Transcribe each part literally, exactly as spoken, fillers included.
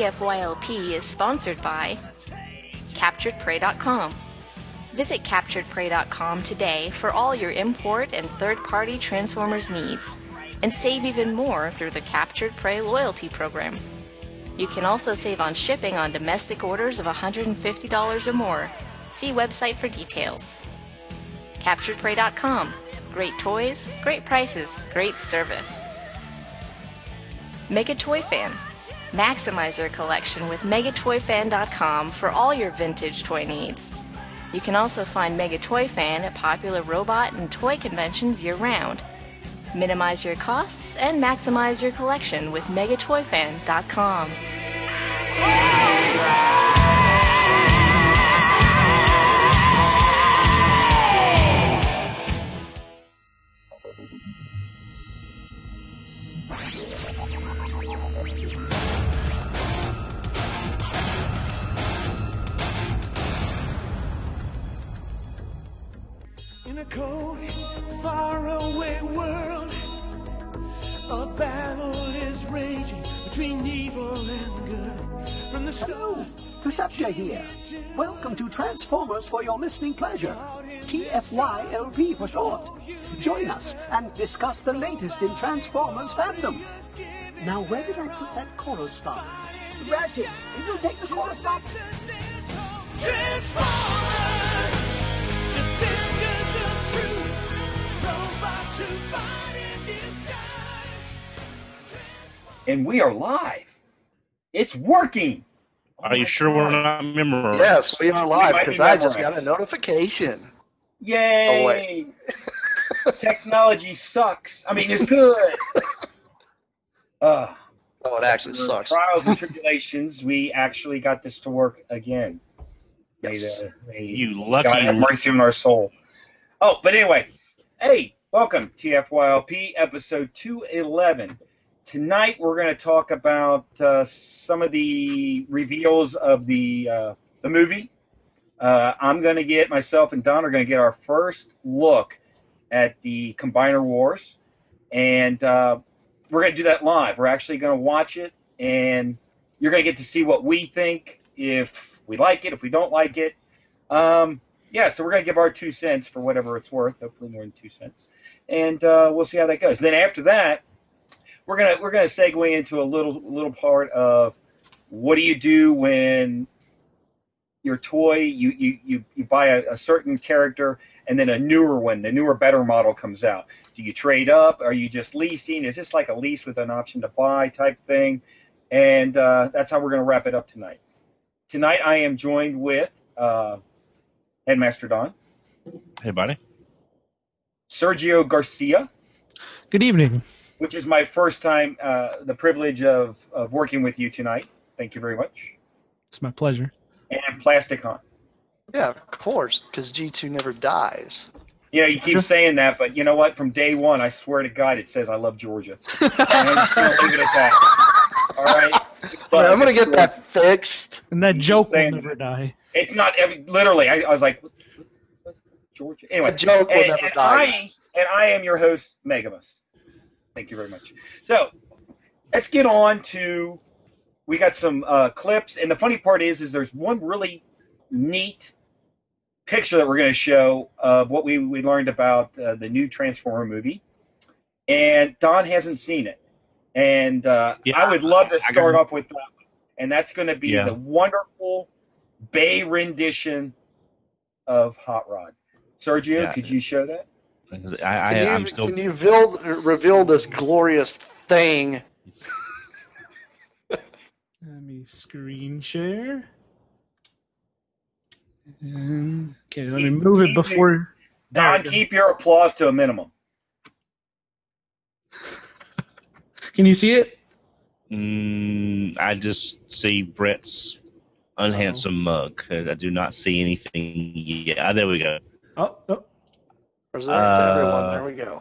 F Y L P is sponsored by Captured Prey dot com. Visit Captured Prey dot com today for all your import and third-party Transformers needs, and save even more through the Captured Prey loyalty program. You can also save on shipping on domestic orders of one hundred fifty dollars or more. See website for details. Captured Prey dot com. Great toys, great prices, great service. Mega Toy Fan. Maximize your collection with Mega Toy Fan dot com for all your vintage toy needs. You can also find Mega Toy Fan at popular robot and toy conventions year-round. Minimize your costs and maximize your collection with Mega Toy Fan dot com. In a cold, faraway world, a battle is raging between evil and good. From the stars, Perceptia here. Welcome to Transformers for your listening pleasure. T F Y L P for short. Join us and discuss the latest in Transformers fandom. Now, where did I put that chorus stop? Ratchet, you'll take the chorus stop. Transformers, defenders of truth, robots who fight in disguise. And we are live. It's working. Are you sure we're not memorized? Yes, we are live might be because I just got memorized. a notification. Yay! Oh, wait. Technology sucks. I mean, it's good. uh, Oh, it actually sucks. Trials and tribulations, we actually got this to work again. Yes. May the- may You lucky God have mercy on our soul. Oh, but anyway, hey, welcome T F Y L P episode two eleven. Tonight we're going to talk about uh, some of the reveals of the uh, the movie. Uh, I'm going to get myself and Don are going to get our first look at the Combiner Wars, and uh, we're going to do that live. We're actually going to watch it, and you're going to get to see what we think, if we like it, if we don't like it. Um, yeah, so we're going to give our two cents for whatever it's worth, hopefully more than two cents, and uh, we'll see how that goes. Then after that, we're gonna we're gonna segue into a little little part of what do you do when your toy you you you, you buy a, a certain character and then a newer one, the newer better model comes out. Do you trade up? Are you just leasing? Is this like a lease with an option to buy type thing? And uh, that's how we're gonna wrap it up tonight. Tonight I am joined with uh, Headmaster Don, Hey, buddy. Sergio Garcia, Good evening. which is my first time, uh, the privilege of, of working with you tonight. Thank you very much. It's my pleasure. And Plasticon. Yeah, of course, because G two never dies. You know, you keep saying that, but you know what? From day one, I swear to God, it says I love Georgia. And I'm just going to leave it at that. All right? But I'm going to get that fixed. And that joke will saying never die. It's not every, literally. I, I was like, Georgia. Anyway, The joke will and, never and die. I, and I am your host, Megamus. Thank you very much. So let's get on to. We got some uh, clips, and the funny part is, is there's one really neat picture that we're going to show of what we, we learned about uh, the new Transformer movie, and Don hasn't seen it, and uh, Yeah, I would love to I start got- off with that, and that's going to be Yeah. the wonderful Bay rendition of Hot Rod. Sergio, Yeah. could you show that? Because I, Can I, you, I'm still. can you reveal, reveal this glorious thing? Let me screen share. And, okay, let me Keep- move it keep before. There Don, we go. keep your applause to a minimum. Can you see it? Mm, I just see Brett's unhandsome mug. I do not see anything yet. Ah, there we go. Oh, oh. Present to Uh, everyone. There we go.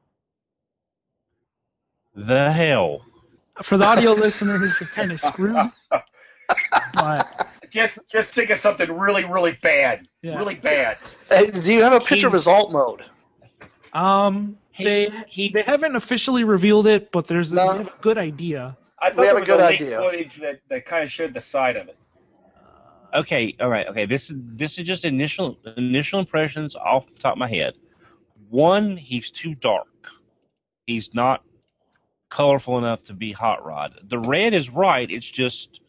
The hell? For the audio listeners, you're kind of screwed. But Just, just think of something really, really bad. Yeah. Really bad. Hey, do you have a picture of He's- his alt mode? um, He- they he- they haven't officially revealed it, but there's a, No. they have a good idea. I thought We have there a was good a leaked idea. footage that, that kind of showed the side of it. Okay, all right, okay. This is this is just initial initial impressions off the top of my head. One, he's too dark. He's not colorful enough to be Hot Rod. The red is right. It's just,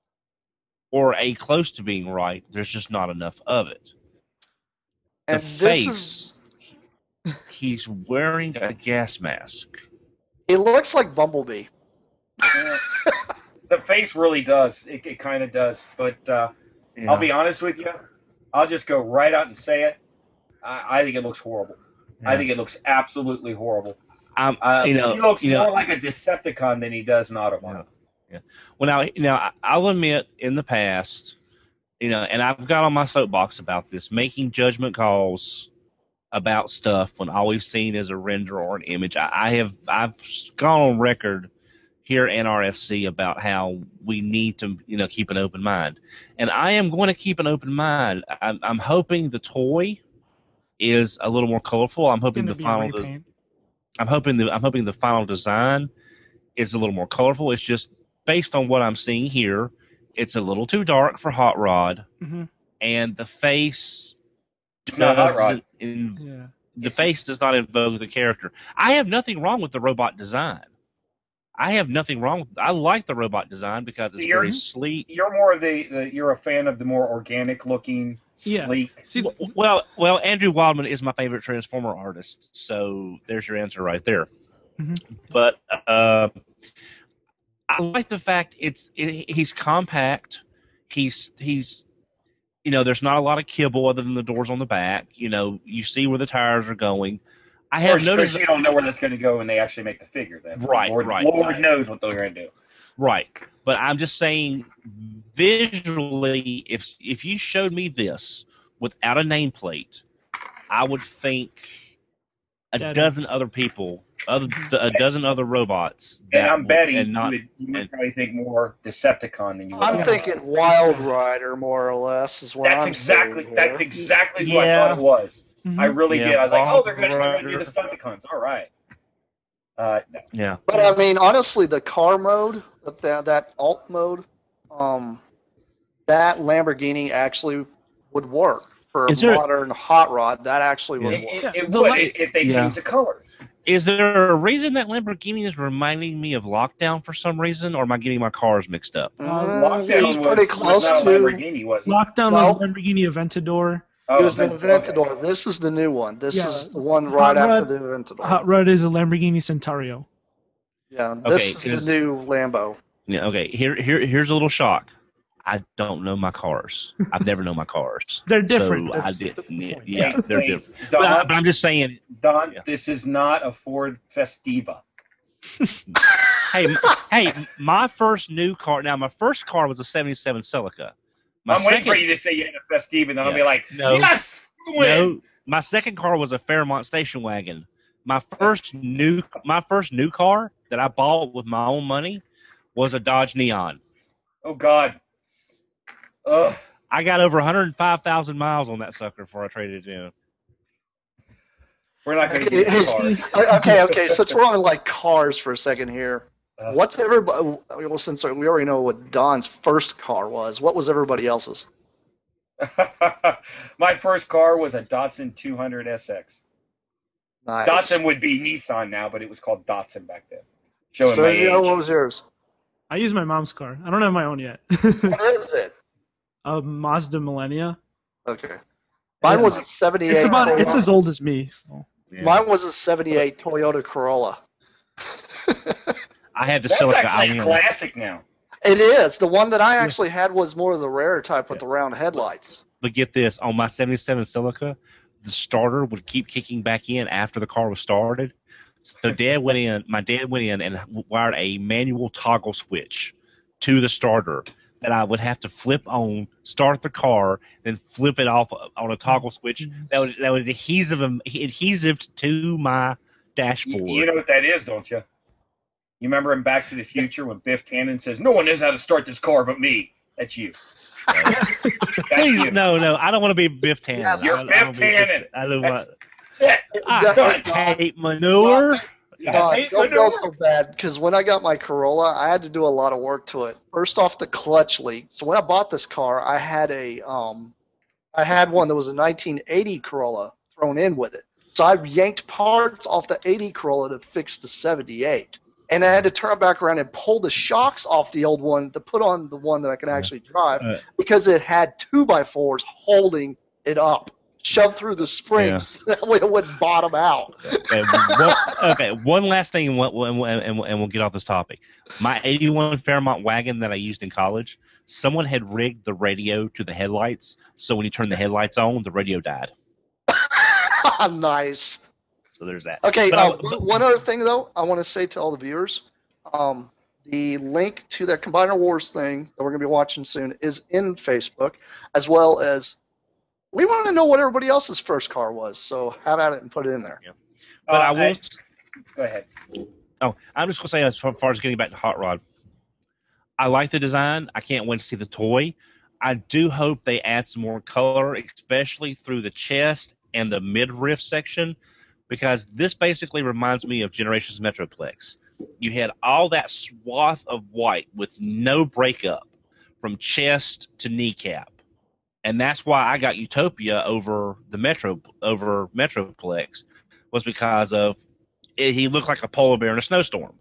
or a close to being right. There's just not enough of it. The And this face, is, he's wearing a gas mask. it looks like Bumblebee. Yeah. The face really does. It, it kind of does. But uh, Yeah. I'll be honest with you. I'll just go right out and say it. I, I think it looks horrible. I Yeah. think it looks absolutely horrible. Um, Uh, you know, he looks you more know, like a Decepticon than he does an Autobot. Yeah. Well, now, now I- I'll admit, in the past, you know, and I've got on my soapbox about this, making judgment calls about stuff when all we've seen is a render or an image. I, I have I've gone on record here at N R F C about how we need to, you know, keep an open mind, and I am going to keep an open mind. I'm, I'm hoping the toy is a little more colorful. I'm It's hoping gonna the be a final. repaint. I'm hoping the I'm hoping the final design is a little more colorful. It's just based on what I'm seeing here, it's a little too dark for Hot Rod, hmm and the face It's not Hot Rod. doesn't in- Yeah. the face does not invoke the character. I have nothing wrong with the robot design. I have nothing wrong with. I like the robot design because it's So you're- very sleek. You're more of the, the you're a fan of the more organic looking, Yeah. sleek. See, W- Well, well, Andrew Wildman is my favorite Transformer artist, so there's your answer right there. Mhm. But uh, I like the fact it's it, he's compact. He's he's you know there's not a lot of kibble other than the doors on the back. You know you see where the tires are going. I have Because noticed you don't know where that's going to go when they actually make the figure. Then Right, Lord, right, Lord right. knows what they're going to do. right, but I'm just saying visually, if if you showed me this without a nameplate, I would think a Dead. dozen other people, other a dozen other robots. And that I'm would- betting and not you would, you would and- probably think more Decepticon than you would. I'm Autobot. thinking Wild Rider, more or less, is what That's I'm exactly saying that's here. exactly who I Yeah. thought it was. Mhm. I really Yeah, did. I was like, oh, they're Wild going to do Rider. the Decepticons. All right. Uh, no. yeah. But I mean, honestly, the car mode, that that alt mode, um, that Lamborghini actually would work for a Is there- modern hot rod. That actually would It, work. it, Yeah, it the would light- if they Yeah. change the colors. Is there a reason that Lamborghini is reminding me of Lockdown for some reason, or am I getting my cars mixed up? Mm, Lockdown he's was, pretty was close not a to. Lamborghini, was it? Lockdown No. was Lamborghini Aventador. Oh, It was the Aventador, okay. Aventador. This is the new one. This Yeah. is the one Hot right after Rod- the Aventador. Hot Rod is a Lamborghini Centauro. Yeah, this Okay, is is- the new Lambo. Yeah. Okay. Here, here, here's a little shock. I don't know my cars. I've never known my cars. They're different. So That's- I did. that's the Yeah, point. yeah, Hey, they're hey, different. But, I, Don, but I'm just saying. Don, Yeah. this is not a Ford Festiva. Hey, m- hey, my first new car. Now, my first car was a seventy-seven Celica. My I'm waiting second, for you to say you had a Festiva, and then I'll Yeah. be like, No. yes, win. no, my second car was a Fairmont station wagon. My first new, my first new car that I bought with my own money was a Dodge Neon. Oh God. Ugh. I got over one hundred five thousand miles on that sucker before I traded it in. We're not going to Okay, get the car. okay, okay. Since we're on like cars for a second here, Uh, what's everybody? Well, since we already know what Don's first car was, what was everybody else's? My first car was a Datsun two hundred S X. Nice. Datsun would be Nissan now, but it was called Datsun back then. Showing So, my you know, age. what was yours? I use my mom's car. I don't have my own yet. What is it? a Mazda Millennia. Okay. Mine was a seventy-eight. It's about. Toyota. It's as old as me. So. Yeah. Mine was a seventy-eight Toyota Corolla. I had the That's Celica. actually a I classic now. It is. The one that I actually had was more of the rare type with the round headlights. But get this, on my seventy-seven Celica, the starter would keep kicking back in after the car was started. So dad went in, my dad went in and wired a manual toggle switch to the starter that I would have to flip on, start the car, then flip it off on a toggle switch that would that would adhesive adhesive to my dashboard. You, you know what that is, don't you? You remember in Back to the Future when Biff Tannen says, "No one knows how to start this car but me." That's you. That's Please, you. no, no, I don't want to be Biff Tannen. Yes. You're I, I Biff don't be Tannen. I don't That's want. it. I Done. hate manure. God, Hey, don't no, go no. so bad, because when I got my Corolla, I had to do a lot of work to it. First off, the clutch leaked. So when I bought this car, I had a um, I had one that was a nineteen eighty Corolla thrown in with it. So I yanked parts off the eighty Corolla to fix the seventy-eight. And I had to turn back around and pull the shocks off the old one to put on the one that I can actually drive Uh, because it had two by fours holding it up, shoved through the springs that way it wouldn't bottom out. Okay, one, okay, one last thing, and we'll, and, we'll, and we'll- and we'll get off this topic. My eighty-one Fairmont wagon that I used in college, someone had rigged the radio to the headlights, so when you turn the headlights on, the radio died. Nice. So there's that. Okay, But uh, I- one- but- one other thing, though, I want to say to all the viewers, um, the link to that Combiner Wars thing that we're going to be watching soon is in Facebook, as well as we want to know what everybody else's first car was, so have at it and put it in there. But Uh, I will. Go ahead. Oh, I'm just gonna say as far, far as getting back to Hot Rod, I like the design. I can't wait to see the toy. I do hope they add some more color, especially through the chest and the midriff section, because this basically reminds me of Generations Metroplex. You had all that swath of white with no breakup from chest to kneecap, and that's why I got Utopia over the Metro over Metroplex, was because of it, he looked like a polar bear in a snowstorm.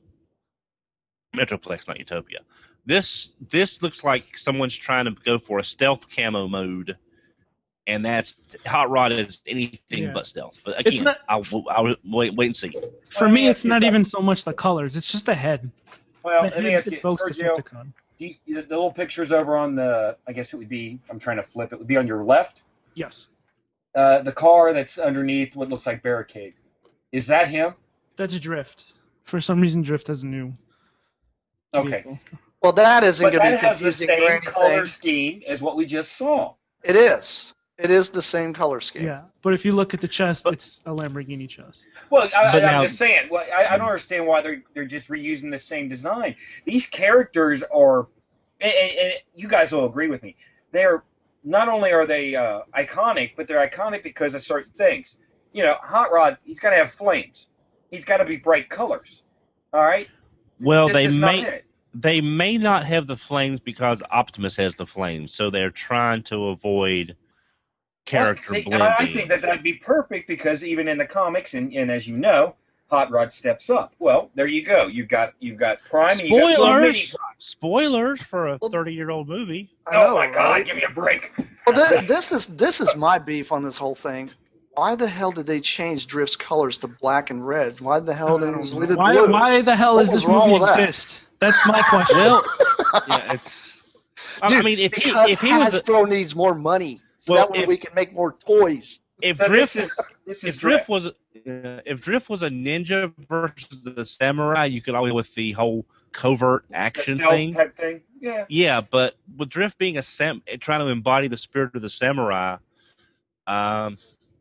Metroplex, not Utopia. This this looks like someone's trying to go for a stealth camo mode, and that's Hot Rod is anything Yeah. but stealth. But It's again, not- I'll, I'll wait wait and see. For Let me, me it's ask you not something. even so much the colors. It's just the head. Well, the let me head ask you, evokes Sergio, Decepticon. these, the little pictures over on the, I guess it would be, I'm trying to flip it, would be on your left. Yes. Uh, the car that's underneath what looks like barricade. Is that him? That's Drift. For some reason, Drift has a new Okay. vehicle. Well, that isn't But going to that be has the confusing or same anything. color scheme as what we just saw. It is. It is the same color scheme. Yeah, but if you look at the chest, But- it's a Lamborghini chest. Well, I, But I, I'm now- just saying. Well, I, I don't understand why they're they're just reusing the same design. These characters are, and, and, and you guys will agree with me. They're not only are they uh, iconic, but they're iconic because of certain things. You know, Hot Rod, he's got to have flames. He's got to be bright colors. All right. Well, This they is not may it. they may not have the flames because Optimus has the flames, so they're trying to avoid character Well, see, blending. I think that that'd be perfect because even in the comics, and, and as you know, Hot Rod steps up. Well, there you go. You've got you've got Prime. And you got little mini Spoilers! Prime. Spoilers for a Well- thirty-year-old movie. I Oh know, my God! right? Give me a break. Well, th- this is this is my beef on this whole thing. Why the hell did they change Drift's colors to black and red? Why the hell didn't they just leave it Why, blue? why the hell What does was this wrong movie with that? exist? That's my question. Well, yeah, it's. I- Dude, I mean, if he because if he was a, Hasbro needs more money, so Well, that way if- we can make more toys. if So Drift this is this is if Drift was uh, if Drift was a ninja versus the samurai, you could always with the whole covert the action stealth thing. type thing. Yeah. Yeah, but with Drift being a sam, trying to embody the spirit of the samurai, um,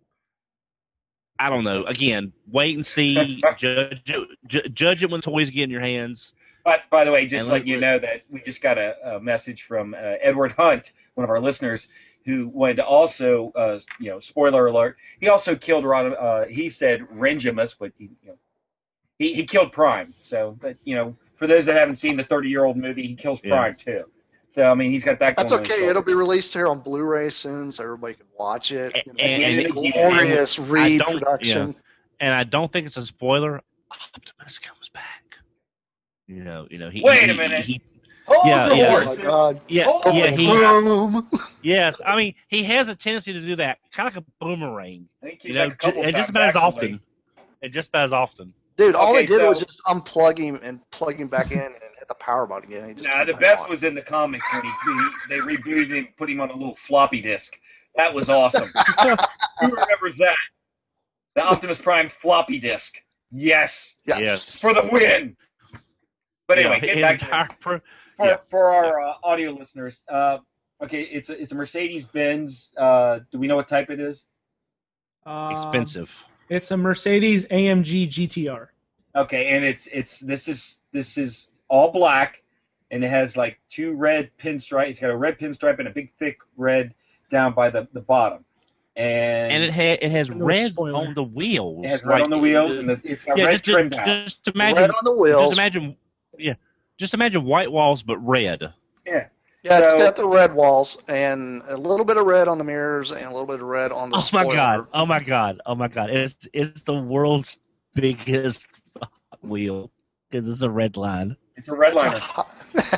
I don't know. Again, wait and see. judge it, ju- judge it when toys get in your hands. But by the way, just And let let- you know that we just got a, a message from uh, Edward Hunt, one of our listeners, who wanted to also, uh, you know, spoiler alert. He also killed Ron. Uh, he said Rengimus, but he, you know, he, he killed Prime. So, but you know, for those that haven't seen the thirty-year-old movie, he kills Yeah. Prime too. So I mean, he's got that. That's going on his okay. shoulder. It'll be released here on Blu-ray soon, so everybody can watch it. You know, And- and- it's a and- glorious I don't- reproduction. And I don't think it's a spoiler. Optimus comes back. You know, you know. He, Wait he- a minute. He, Hold Yeah, the yeah. Oh horses. my God! yeah, Oh, yeah. He, Boom. yes. I mean, he has a tendency to do that, kind of like a boomerang. I think You he's know, like a couple ju- and just times, about as actually. often. And just about as often. Dude, all Okay, they did so- was just unplug him and plug him back in and hit the power button again. He just Nah, turned the back best on. was in the comics when he, he they rebooted him, put him on a little floppy disk. That was awesome. Who remembers that? The Optimus Prime floppy disk. Yes, Yes. Yes. for the win. But anyway, Yeah, get his back to entire this. pro- for yeah. for our uh, audio listeners. Uh, okay, it's a, it's a Mercedes Benz. Uh, do we know what type it is? Um, expensive. It's a Mercedes A M G G T R. Okay, and it's it's this is this is all black, and it has like two red pinstripe. It's got a red pinstripe and a big thick red down by the, the bottom. and, And it ha- it has No red spoiler. on the wheels. it has red like, on the wheels, uh, and the, it's got yeah, red just, trim just, down. just imagine Red on the wheels. Just imagine, yeah, just imagine white walls but red. Yeah. Yeah, it's So- got the red walls and a little bit of red on the mirrors and a little bit of red on the Oh my spoiler. god! Oh my god! Oh my god! It's it's the world's biggest wheel because it's a red line. It's a red It's a liner. hot, It's a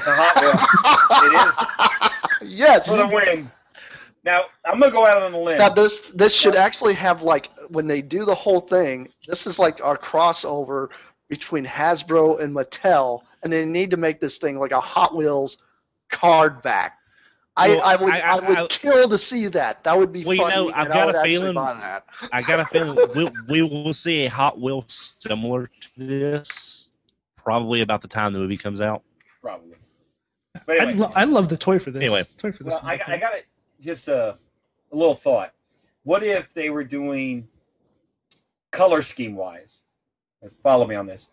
hot wheel. It is. Yes. For the win. Now, I'm going to go out on a limb. Now this this should actually have, like, when they do the whole thing, this is like our crossover between Hasbro and Mattel, and they need to make this thing like a Hot Wheels card back. I, Well, I would I- I, I- would I- kill to see that. That would be Well, you funny. know, I've and got I a would actually feeling- buy that. I got a feeling we we will see a Hot Wheel similar to this probably about the time the movie comes out. Probably. But I'd, anyway, lo- I'd love the toy for this. Anyway. toy for this. well, I, I got it. Just a, a little thought. What if they were doing color scheme wise? Follow me on this.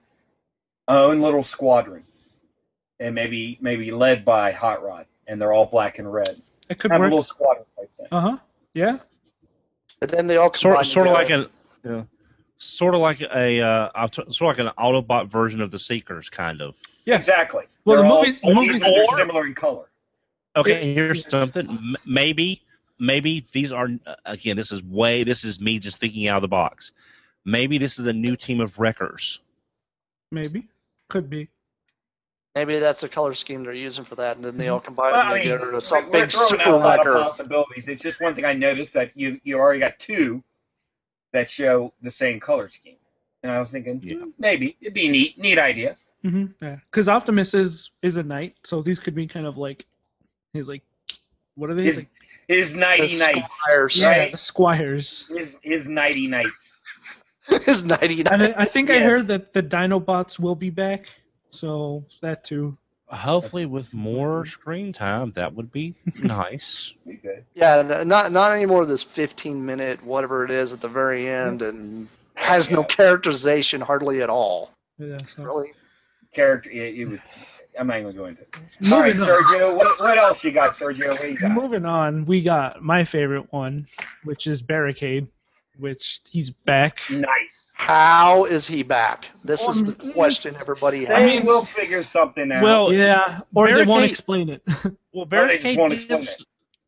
Own little squadron, and maybe maybe led by Hot Rod, and they're all black and red. It could Have a work. little squadron like that. Uh huh. Yeah. And then they all Sort combine sort of like together. a, yeah, sort of like a uh, I'll t- sort of like an Autobot version of the Seekers, kind of. Yeah. Exactly. Well, the They're all- movie- the but movie- these are- they're or- similar in color. Okay, here's something. M- Maybe, maybe these are again. This is way. This is me just thinking out of the box. Maybe this is a new team of wreckers. Maybe. Could be. Maybe that's the color scheme they're using for that, and then they all combine Well, them I mean, together to some we're big throwing super out a lot of wrecker. possibilities. It's just one thing I noticed that you you already got two that show the same color scheme, and I was thinking Yeah. hmm, maybe it'd be a neat neat idea. hmm Yeah. Because Optimus is is a knight, so these could be kind of like his like what are they? His like, his The nighty nights, Squires. yeah, right? the squires. His his nighty nights. His ninety And nine. I, I think I Yes. heard that the Dinobots will be back, so that too. Hopefully, with more screen time, that would be nice. Be good. Yeah, n- not not anymore this fifteen minute whatever it is at the very end, and has no Yeah. characterization hardly at all. Yeah. So. Really. Character. It, it was. I'm not even going to go into it. All right, Moving on. Sergio. What, what else you got, Sergio? What you got? Moving on, we got my favorite one, which is Barricade, which he's back. Nice. How is he back? This is the Um, question everybody has. They mean- will figure something out. Well, Yeah, or they won't Barricade- explain it. Well, Or they just Barricade won't didn't- explain it.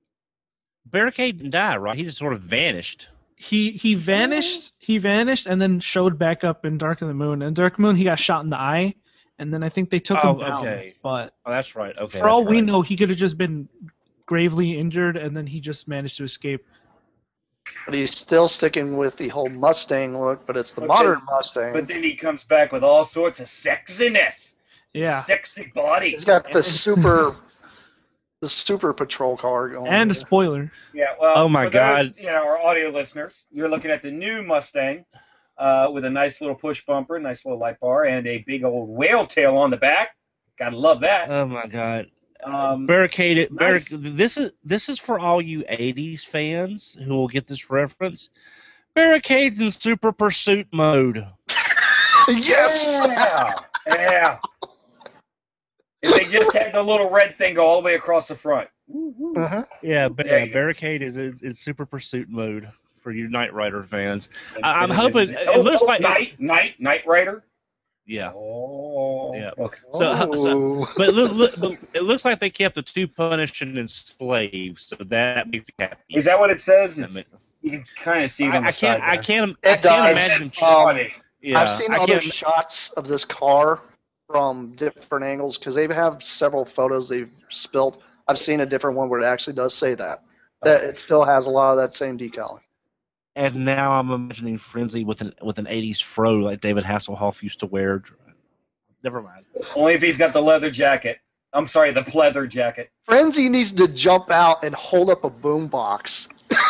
Barricade didn't die, right? He just sort of vanished. he he vanished. He vanished and then showed back up in Dark of the Moon. And Dark Moon, he got shot in the eye, and then I think they took Oh, him down. okay. But Oh, that's right. Okay. for all that's we right. know, he could have just been gravely injured, and then he just managed to escape. But he's still sticking with the whole Mustang look, but it's the Okay. modern Mustang. But then he comes back with all sorts of sexiness. Yeah, Sexy body. He's got the super, the super patrol car going. and a here. spoiler. Yeah, well, Oh my for those, God. you know, our audio listeners, you're looking at the new Mustang uh, with a nice little push bumper, nice little light bar, and a big old whale tail on the back. Gotta love that. Oh my God. Um, Barricade. nice. Barric- This is this is for all you eighties fans who will get this reference. Barricades in super pursuit mode. Yes. yeah, yeah. If they just had the little red thing go all the way across the front. Uh-huh. Yeah, but There yeah, you go. Barricade is in, in super pursuit mode for you Knight Rider fans. I- I'm hoping- it Oh, looks oh, like- Knight, Knight, Knight Rider. Yeah. Oh, Yeah. okay. So, so Oh. but, it look, look, but it looks like they kept the two punished and enslaved, so that makes me happy. Is that what it says? That It's, ma- you can kind of see it I, on the I can't. side I there. can't. It I can't does. imagine. Um, yeah, I've seen I other can't. shots of this car from different angles because they have several photos they've spilt. I've seen a different one where it actually does say that. That it still has a lot of that same decal. And now I'm imagining Frenzy with an with an eighties fro like David Hasselhoff used to wear. Never mind. Only if he's got the leather jacket. I'm sorry, the pleather jacket. Frenzy needs to jump out and hold up a boom box.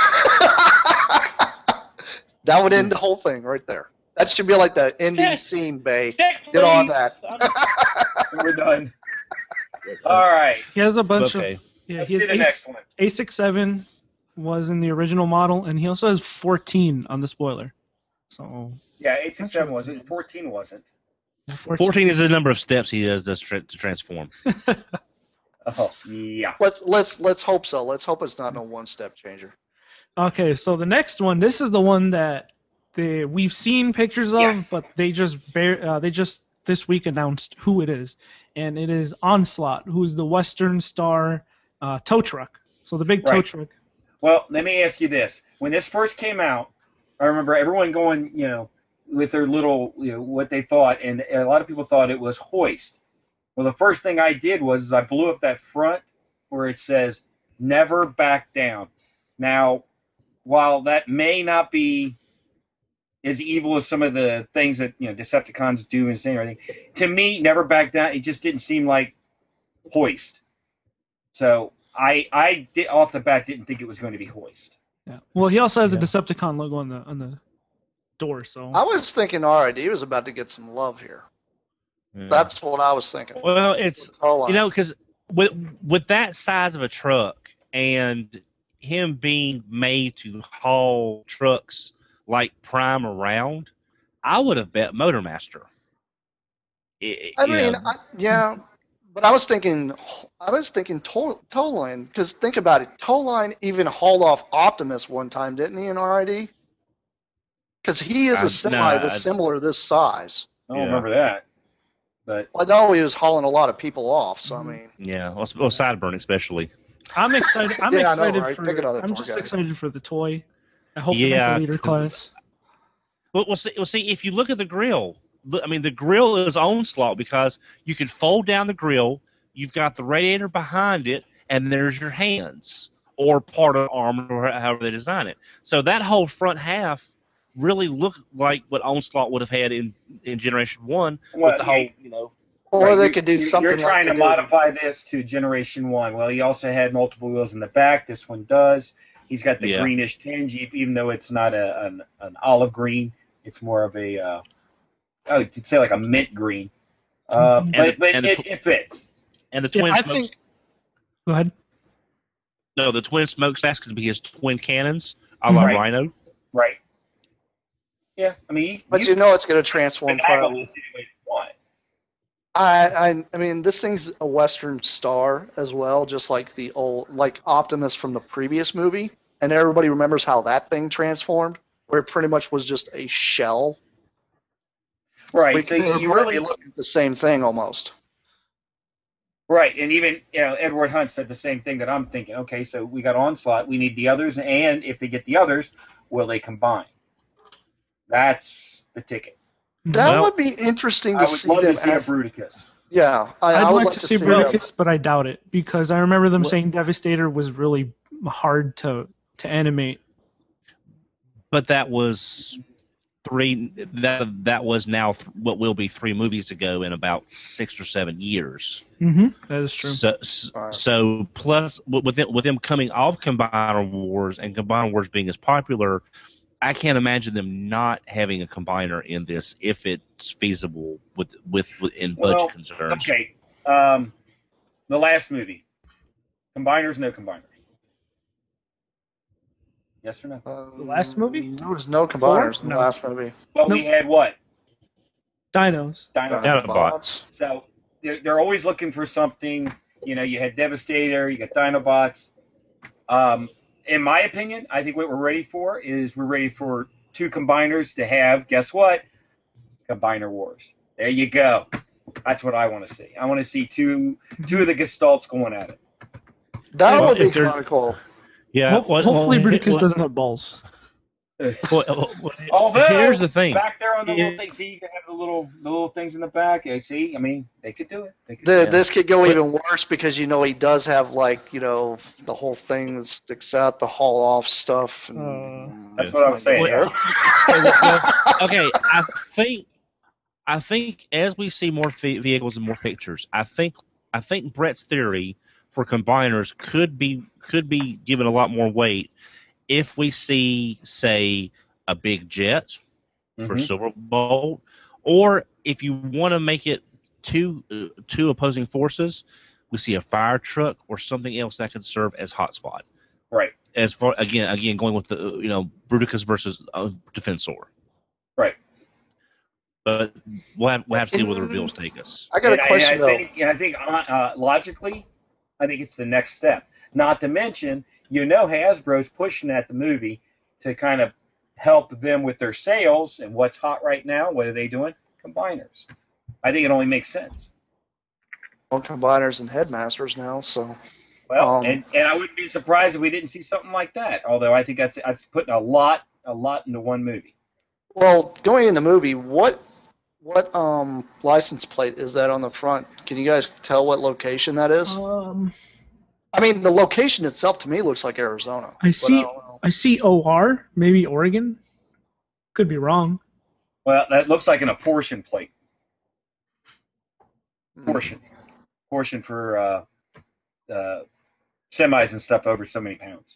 That would end the whole thing right there. That should be like the ending Yes. scene, Bay. Get Get on that. We're done. All right. He has a bunch Okay. of yeah. Let's He see has the A- next one. A sixty-seven was in the original model, and he also has fourteen on the spoiler. So Yeah, eight six seven was it? fourteen wasn't. Fourteen is the number of steps he does to, tra- to transform. Oh, yeah. Let's let's let's hope so. Let's hope it's not no one step changer. Okay, so the next one, this is the one that the we've seen pictures of, Yes. but they just bear, uh, they just this week announced who it is, and it is Onslaught, who's the Western Star uh, tow truck. So the big tow Right. truck. Well, let me ask you this. When this first came out, I remember everyone going, you know, with their little, you know, what they thought, and a lot of people thought it was Hoist. Well, the first thing I did was is I blew up that front where it says, never back down. Now, while that may not be as evil as some of the things that, you know, Decepticons do and say and everything, to me, never back down, it just didn't seem like Hoist. So I, I did, off the bat didn't think it was going to be Hoist. Yeah. Well, he also has Yeah. a Decepticon logo on the on the door. So I was thinking R I D was about to get some love here. Yeah. That's what I was thinking. well, it's Hold on. you know because with with that size of a truck and him being made to haul trucks like Prime around, I would have bet Motormaster. I- I you mean, know, I, yeah, but I was thinking, I was thinking Tow Tow Line, because think about it, Tow Line even hauled off Optimus one time, didn't he, in R I D? Because he is I- a semi nah, that's I- similar this size. I don't Yeah. remember that. But I know he was hauling a lot of people off, so I mean, yeah, well, well, Sideburn especially. I'm excited. I'm Yeah, I know, excited right? for. Pick another I'm toy just guy. excited for the toy. I hope Yeah, they make a leader 'cause- class. Well, well, see, well, see, if you look at the grill, look- I mean, the grill is Onslaught because you can fold down the grill, you've got the radiator behind it, and there's your hands or part of the arm or however they design it. So that whole front half really looked like what Onslaught would have had in, in Generation One Well, with the yeah. whole, you know, or Right, they you- could do you- something. You're trying like to they did- modify this to Generation One. Well, he also had multiple wheels in the back. This one does. He's got the Yeah. greenish tinge, e- even though it's not a an, an olive green. It's more of a, uh, oh, you could say like a mint green. Uh, And but the- but and the it, tw- it fits. and the Yeah, twin I smokes. think. Go ahead. No, the twin smokestacks could be his twin cannons, a la Right. Rhino. Right. Yeah, I mean, you, But you know it's going to transform. finagle Probably. this any way you want. I, I I mean, this thing's a Western Star as well, just like the old, like Optimus from the previous movie, and everybody remembers how that thing transformed, where it pretty much was just a shell. Right. We so can you really really look at the same thing almost. right, and even you know Edward Hunt said the same thing that I'm thinking. Okay, so we got Onslaught, we need the others, and if they get the others, will they combine? That's the ticket. That Well, would be interesting I to would see love them. to see a add- Bruticus. yeah, I, I'd I would like like to see them- Bruticus, but I doubt it because I remember them What- saying Devastator was really hard to to animate. But that was three. That that was now th- what will be three movies ago in about six or seven years. Mm-hmm. That is true. So, so, Alright. so plus with with them, with them coming off Combiner Wars and Combiner Wars being as popular, I can't imagine them not having a combiner in this if it's feasible with with, with in budget Well, concerns. Okay. Um, the last movie. Combiners, no combiners. Yes or no? Uh, The last movie? There was no combiners Four? in the No. last movie. But we Nope. had what? Dinos. Dino. Dinobots. So they're, they're always looking for something. You know, you had Devastator, you got Dinobots. Um, in my opinion, I think what we're ready for is we're ready for two combiners to have, guess what? Combiner Wars. There you go. That's what I want to see. I want to see two two of the Gestalts going at it. That Well, would be if they're- kind of cool. Yeah. Ho- well, hopefully, well, Bruticus well, doesn't have balls. well, well, well, Although, here's the thing. back there on the Yeah. little thing, see, you can have the little the little things in the back. Yeah, see, I mean, they could do it. They could The, do it. This could go But- even worse because you know he does have like you know the whole thing that sticks out, the haul off stuff. And, Uh, That's what I'm saying. Well, yeah. okay, I think I think as we see more fe- vehicles and more pictures, I think I think Brett's theory for combiners could be could be given a lot more weight if we see, say, a big jet for Mhm. Silverbolt, or if you want to make it two uh, two opposing forces, we see a fire truck or something else that could serve as hotspot. Right. As far again, again going with the uh, you know Bruticus versus uh, Defensor. Right. But we'll have, we'll have to see where the reveals take us. I got And a I- question and though. I think, and I think uh, uh, logically, I think it's the next step. Not to mention, you know Hasbro's pushing at the movie to kind of help them with their sales and what's hot right now. What are they doing? Combiners. I think it only makes sense. Well, combiners and headmasters now, so. Well, Um, and, and I wouldn't be surprised if we didn't see something like that. Although I think that's that's putting a lot a lot into one movie. Well, going in the movie, what what um license plate is that on the front? Can you guys tell what location that is? Um, I mean, the location itself to me looks like Arizona. I but see. don't know. I see O R, maybe Oregon. Could be wrong. Well, that looks like an apportion plate. Hmm. Portion. Portion for uh, uh, semis and stuff over so many pounds.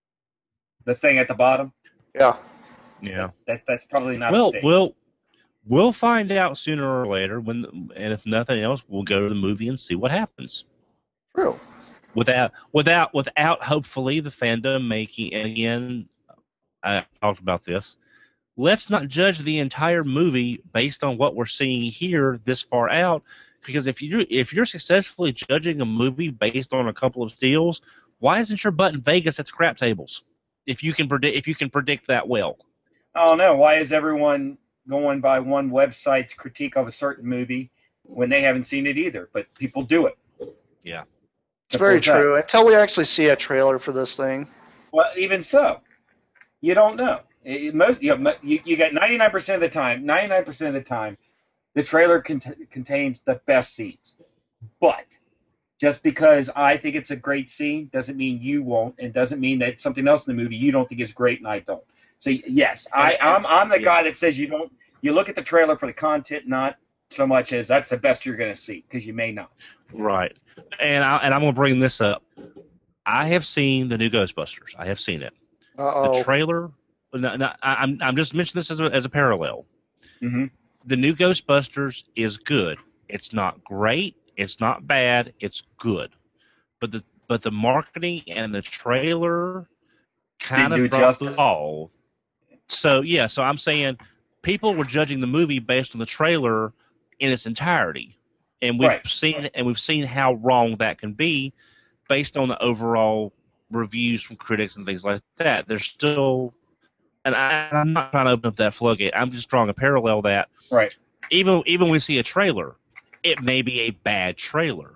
The thing at the bottom, Yeah. Yeah. that that's probably not a Well, steak. we'll we'll find out sooner or later. When, and if nothing else, we'll go to the movie and see what happens. True. Without, without, without, hopefully, the fandom making. And again, I talked about this. Let's not judge the entire movie based on what we're seeing here this far out, because if you if you're successfully judging a movie based on a couple of steals, why isn't your butt in Vegas at the crap tables? If you can predict, if you can predict that well. I don't know. Why is everyone going by one website's critique of a certain movie when they haven't seen it either? But people do it. Yeah. It's very Simple as that. true. Until we actually see a trailer for this thing. Well, even so, you don't know. It, most you, know, you you got ninety-nine percent of the time, ninety-nine percent of the time, the trailer cont- contains the best scenes. But just because I think it's a great scene doesn't mean you won't, and doesn't mean that something else in the movie you don't think is great and I don't. So yes, I, I'm I'm the guy that says you don't. You look at the trailer for the content, not so much as that's the best you're going to see, because you may not. Right. And I and I'm gonna bring this up. I have seen the new Ghostbusters. I have seen it. Uh The oh. trailer. No, no, I- I'm I'm just mentioning this as a, as a parallel. Mm-hmm. The new Ghostbusters is good. It's not great. It's not bad. It's good. But the but the marketing and the trailer kind Didn't do of dropped the justice. ball. So yeah, so I'm saying people were judging the movie based on the trailer in its entirety, and we've Right. seen and we've seen how wrong that can be based on the overall reviews from critics and things like that. There's still, and I, I'm not trying to open up that floodgate. I'm just drawing a parallel that Right. even even when we see a trailer, it may be a bad trailer.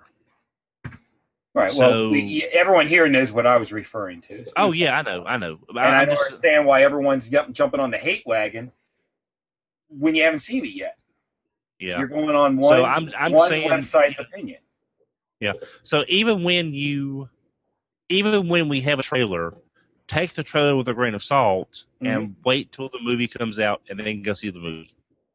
Right. So- well, we, everyone here knows what I was referring to. Oh yeah, I know, I know. And I I'm don't just, understand why everyone's jump- jumping on the hate wagon when you haven't seen it yet. yeah. You're going on one, So I'm- I'm one saying- website's opinion. So even when you, even when we have a trailer, take the trailer with a grain of salt and wait till the movie comes out and then go see the movie.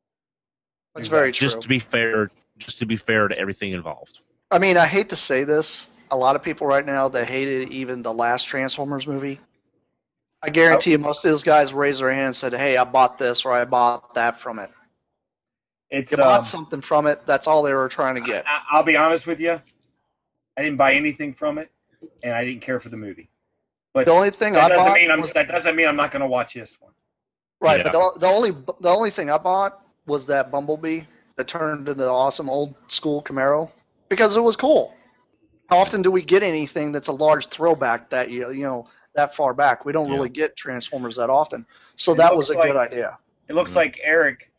That's very true. Just to be fair, just to be fair to everything involved. I mean, I hate to say this. A lot of people right now that hated even the last Transformers movie. I guarantee you, most of those guys raised their hand and said, "Hey, I bought this or I bought that from it." It's You bought um, something from it. That's all they were trying to get. I, I'll be honest with you. I didn't buy anything from it, and I didn't care for the movie. But The only thing I that doesn't bought mean I'm was, that doesn't mean I'm not going to watch this one. right, Yeah. but the, the only the only thing I bought was that Bumblebee that turned into the awesome old school Camaro because it was cool. How often do we get anything that's a large throwback that you you know that far back? We don't Yeah. really get Transformers that often, so It that looks was a like- good idea. It looks Mhm. like Eric.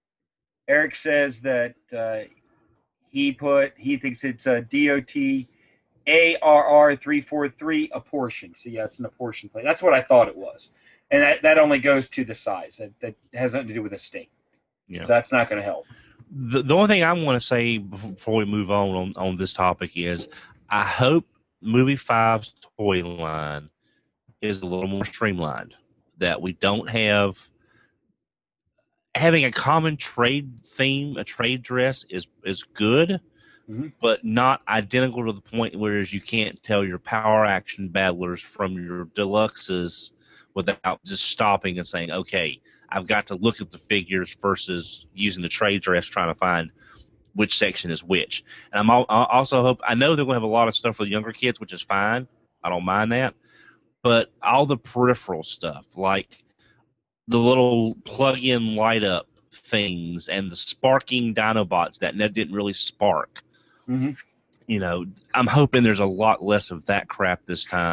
Eric says that uh, he put he thinks it's a D O T A R R three forty-three apportion. So yeah, it's an apportion plate. That's what I thought it was, and that, that only goes to the size. That, that has nothing to do with the steak. Yeah. So that's not going to help. The, the only thing I want to say before we move on, on on this topic is I hope Movie five's toy line is a little more streamlined. That we don't have having a common trade theme, a trade dress is is good, Mhm. but not identical to the point whereas you can't tell your power action battlers from your deluxes without just stopping and saying, okay, I've got to look at the figures versus using the trade dress trying to find which section is which. And I'm al- I also hope I know they're going to have a lot of stuff for the younger kids, which is fine. I don't mind that, but all the peripheral stuff like the little plug-in light-up things and the sparking Dinobots that ne- didn't really spark. Mhm. You know, I'm hoping there's a lot less of that crap this time,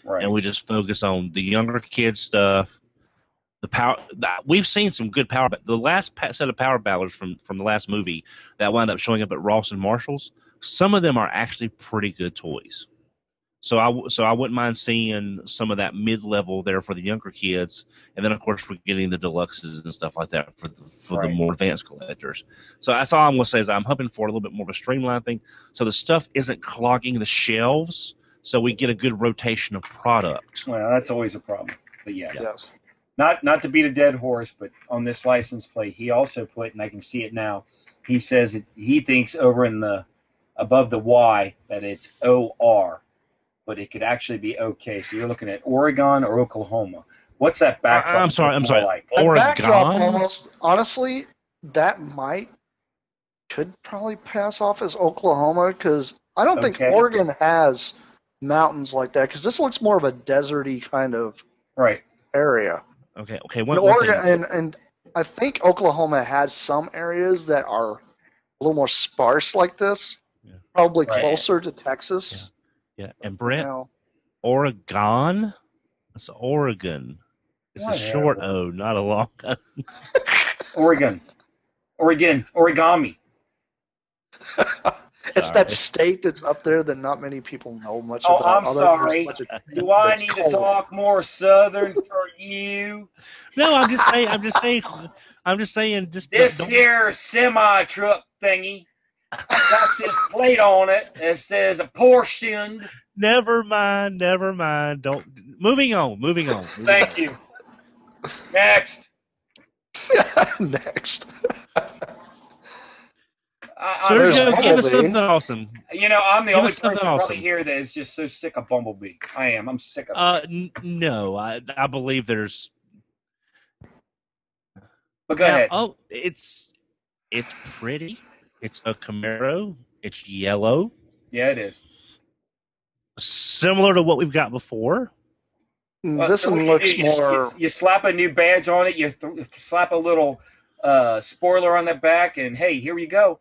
Right. and we just focus on the younger kids stuff. The power that we've seen some good power. The last pa- set of power ballers from from the last movie that wound up showing up at Ross and Marshalls, some of them are actually pretty good toys. So I w- so I wouldn't mind seeing some of that mid level there for the younger kids, and then of course we're getting the deluxes and stuff like that for the, for Right. the more advanced collectors. So that's all I'm gonna say is I'm hoping for a little bit more of a streamlined thing, so the stuff isn't clogging the shelves, so we get a good rotation of product. Well, that's always a problem. But yeah. Yes. Not not to beat a dead horse, but on this license plate, he also put, and I can see it now, he says it, he thinks over in the, above the Y, that it's O R, but it could actually be O K. So you're looking at Oregon or Oklahoma. What's that backdrop? I'm sorry, I'm look sorry. Like? That Oregon? backdrop almost, honestly, that might, could probably pass off as Oklahoma, because I don't Okay. think Oregon has mountains like that, because this looks more of a deserty kind of Right. area. Okay, okay. And One, one Oregon, thing. and, and I think Oklahoma has some areas that are a little more sparse like this, Yeah. probably Right. closer to Texas. Yeah, and You Brett, know. Oregon. It's Oregon. It's a Whatever. short O, not a long O. Oregon. Oregon. Origami. It's Sorry. that state that's up there that not many people know much Oh, about. I'm other than sorry. a bunch of- Do I that's need cold. to talk more Southern for you? No, I'm just saying. I'm just saying. I'm just saying. Just This don't- here semi-truck thingy got this plate on it that says apportioned. Never mind. Never mind. Don't. Moving on. Moving on. Moving Thank on. you. Next. Next. I, I, There's Sergio, give us Bumblebee. something awesome. you know, I'm the Give only us something person probably awesome. here that is just so sick of Bumblebee. I am. I'm sick of it. Uh, n- no, I I believe there's. But go Now, ahead. Oh, it's it's pretty. It's a Camaro. It's yellow, Yeah, it is. similar to what we've got before. Well, This so one what you looks do, you- more. You, you slap a new badge on it. You th- slap a little uh, spoiler on the back, and hey, here you go.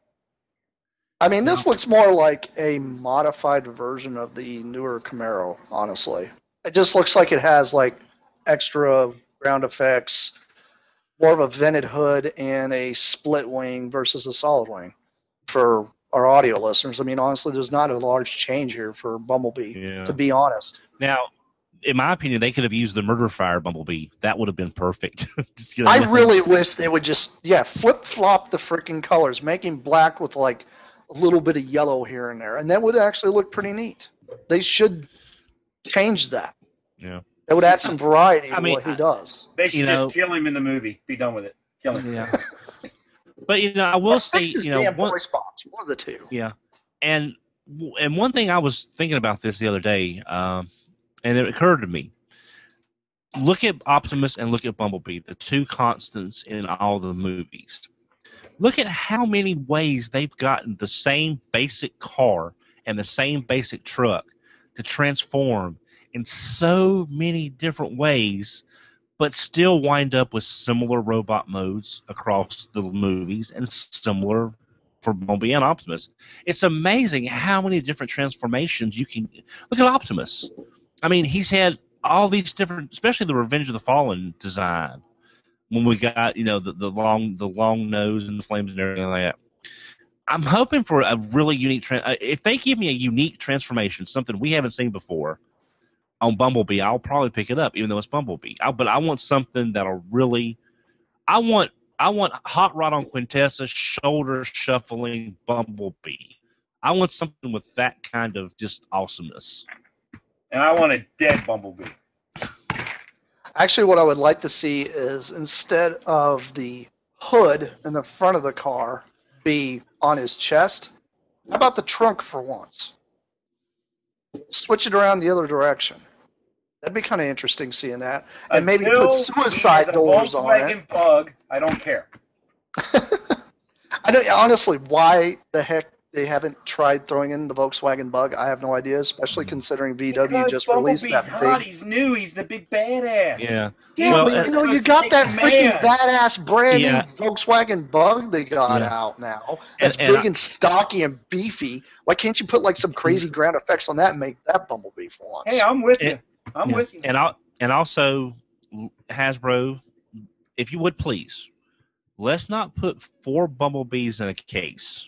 I mean, this looks more like a modified version of the newer Camaro, honestly. It just looks like it has like extra ground effects, more of a vented hood, and a split wing versus a solid wing for our audio listeners. I mean, honestly, there's not a large change here for Bumblebee, Yeah. to be honest. Now, in my opinion, they could have used the Murder Fire Bumblebee. That would have been perfect. Just, you know, I nothing- really wish they would just, yeah, flip flop the freaking colors, make him black with like a little bit of yellow here and there, and that would actually look pretty neat. They should change that. Yeah. It would add some variety to I mean, what he does. They should You just know- kill him in the movie. Be done with it. Kill him. Yeah. But you know, I will say, Fix his you know, damn one, voice box, one of the two. yeah, and and one thing I was thinking about this the other day, um, and it occurred to me. Look at Optimus and look at Bumblebee, the two constants in all the movies. Look at how many ways they've gotten the same basic car and the same basic truck to transform in so many different ways, but still wind up with similar robot modes across the movies and similar for Bumblebee and Optimus. It's amazing how many different transformations you can look at Optimus. I mean, he's had all these different, especially the Revenge of the Fallen design. When we got, you know, the, the long the long nose and the flames and everything like that. I'm hoping for a really unique tra- if they give me a unique transformation, something we haven't seen before on Bumblebee, I'll probably pick it up, even though it's Bumblebee. I, but I want something that'll really, I want I want Hot Rod on Quintessa, shoulder shuffling Bumblebee. I want something with that kind of just awesomeness. And I want a dead Bumblebee. Actually, what I would like to see is instead of the hood in the front of the car be on his chest, how about the trunk for once? Switch it around the other direction. That'd be kind of interesting seeing that. And maybe Until put he suicide has a doors on it. Volkswagen Bug, I don't care. I don't honestly why the heck they haven't tried throwing in the Volkswagen Bug. I have no idea, especially considering V W Because just released Bumblebee's that hot. big. He's new. He's the big badass. Yeah. Yeah, Well, but uh, you know you it's got that a freaking man. badass brand Yeah. new Volkswagen Bug they got Yeah. out now. That's And- and big I- and stocky and beefy. Why can't you put like some crazy ground effects on that and make that Bumblebee for once? Hey, I'm with And- you. I'm Yeah. with you. And I and also Hasbro, if you would please, let's not put four Bumblebees in a case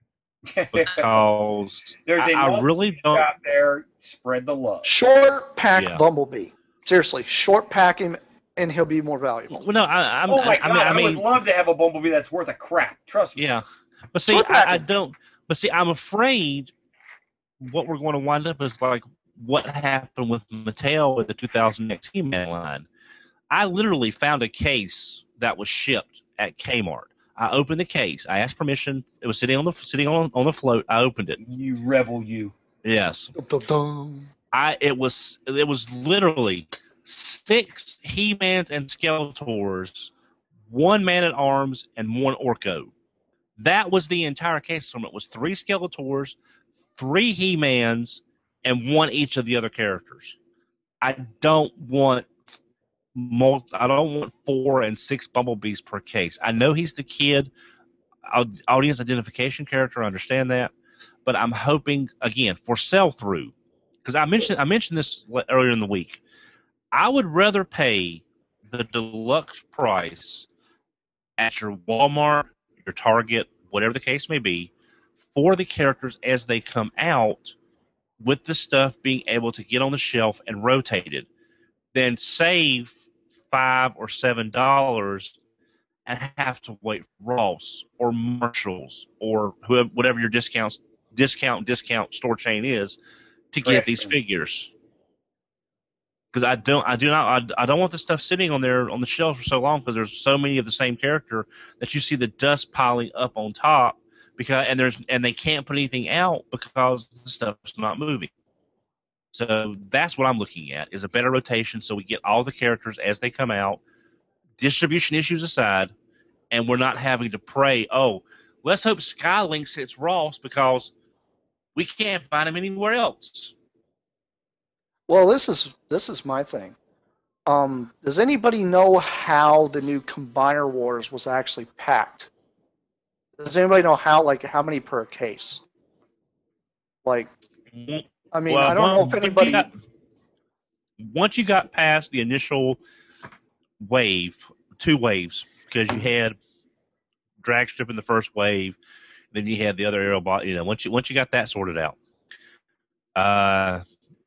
because There's I, a I really don't. out there. Spread the love. Short pack Yeah. Bumblebee. Seriously, short pack him, and he'll be more valuable. Well, no, I, I'm. Oh my I, god! I mean, I I, mean, would love to have a Bumblebee that's worth a crap. Trust me. yeah. But see, Short I, I packet. don't. But see, I'm afraid what we're going to wind up is like what happened with Mattel with the two thousand X He-Man line. I literally found a case that was shipped at Kmart. I opened the case. I asked permission. It was sitting on the sitting on on the float. I opened it. You rebel, you. Yes. Dum-dum-dum. I it was it was literally six He-Mans and Skeletors, one Man-at-Arms, and one Orko. That was the entire case from it. Was three Skeletors, three He-Mans, and one each of the other characters. I don't want multi, I don't want four and six Bumblebees per case. I know he's the kid audience identification character. I understand that, but I'm hoping again for sell through. Because I mentioned I mentioned this earlier in the week. I would rather pay the deluxe price at your Walmart, your Target, whatever the case may be, for the characters as they come out, with the stuff being able to get on the shelf and rotated, than save five or seven dollars and have to wait for Ross or Marshalls or whoever, whatever your discounts discount discount store chain is, to get Correct. these figures. Because I don't, I do not, I, I don't want this stuff sitting on there on the shelf for so long because there's so many of the same character that you see the dust piling up on top because and there's and they can't put anything out because the stuff's not moving. So that's what I'm looking at is a better rotation so we get all the characters as they come out, distribution issues aside, and we're not having to pray. Oh, let's hope Skylinks hits Ross because we can't find him anywhere else. Well, this is this is my thing. Um, does anybody know how the new Combiner Wars was actually packed? Does anybody know how, like, how many per case? Like, I mean, Well, I don't know once if anybody. You got, once you got past the initial wave, two waves, because you had drag strip in the first wave, then you had the other aerial bot. You know, once you once you got that sorted out, uh,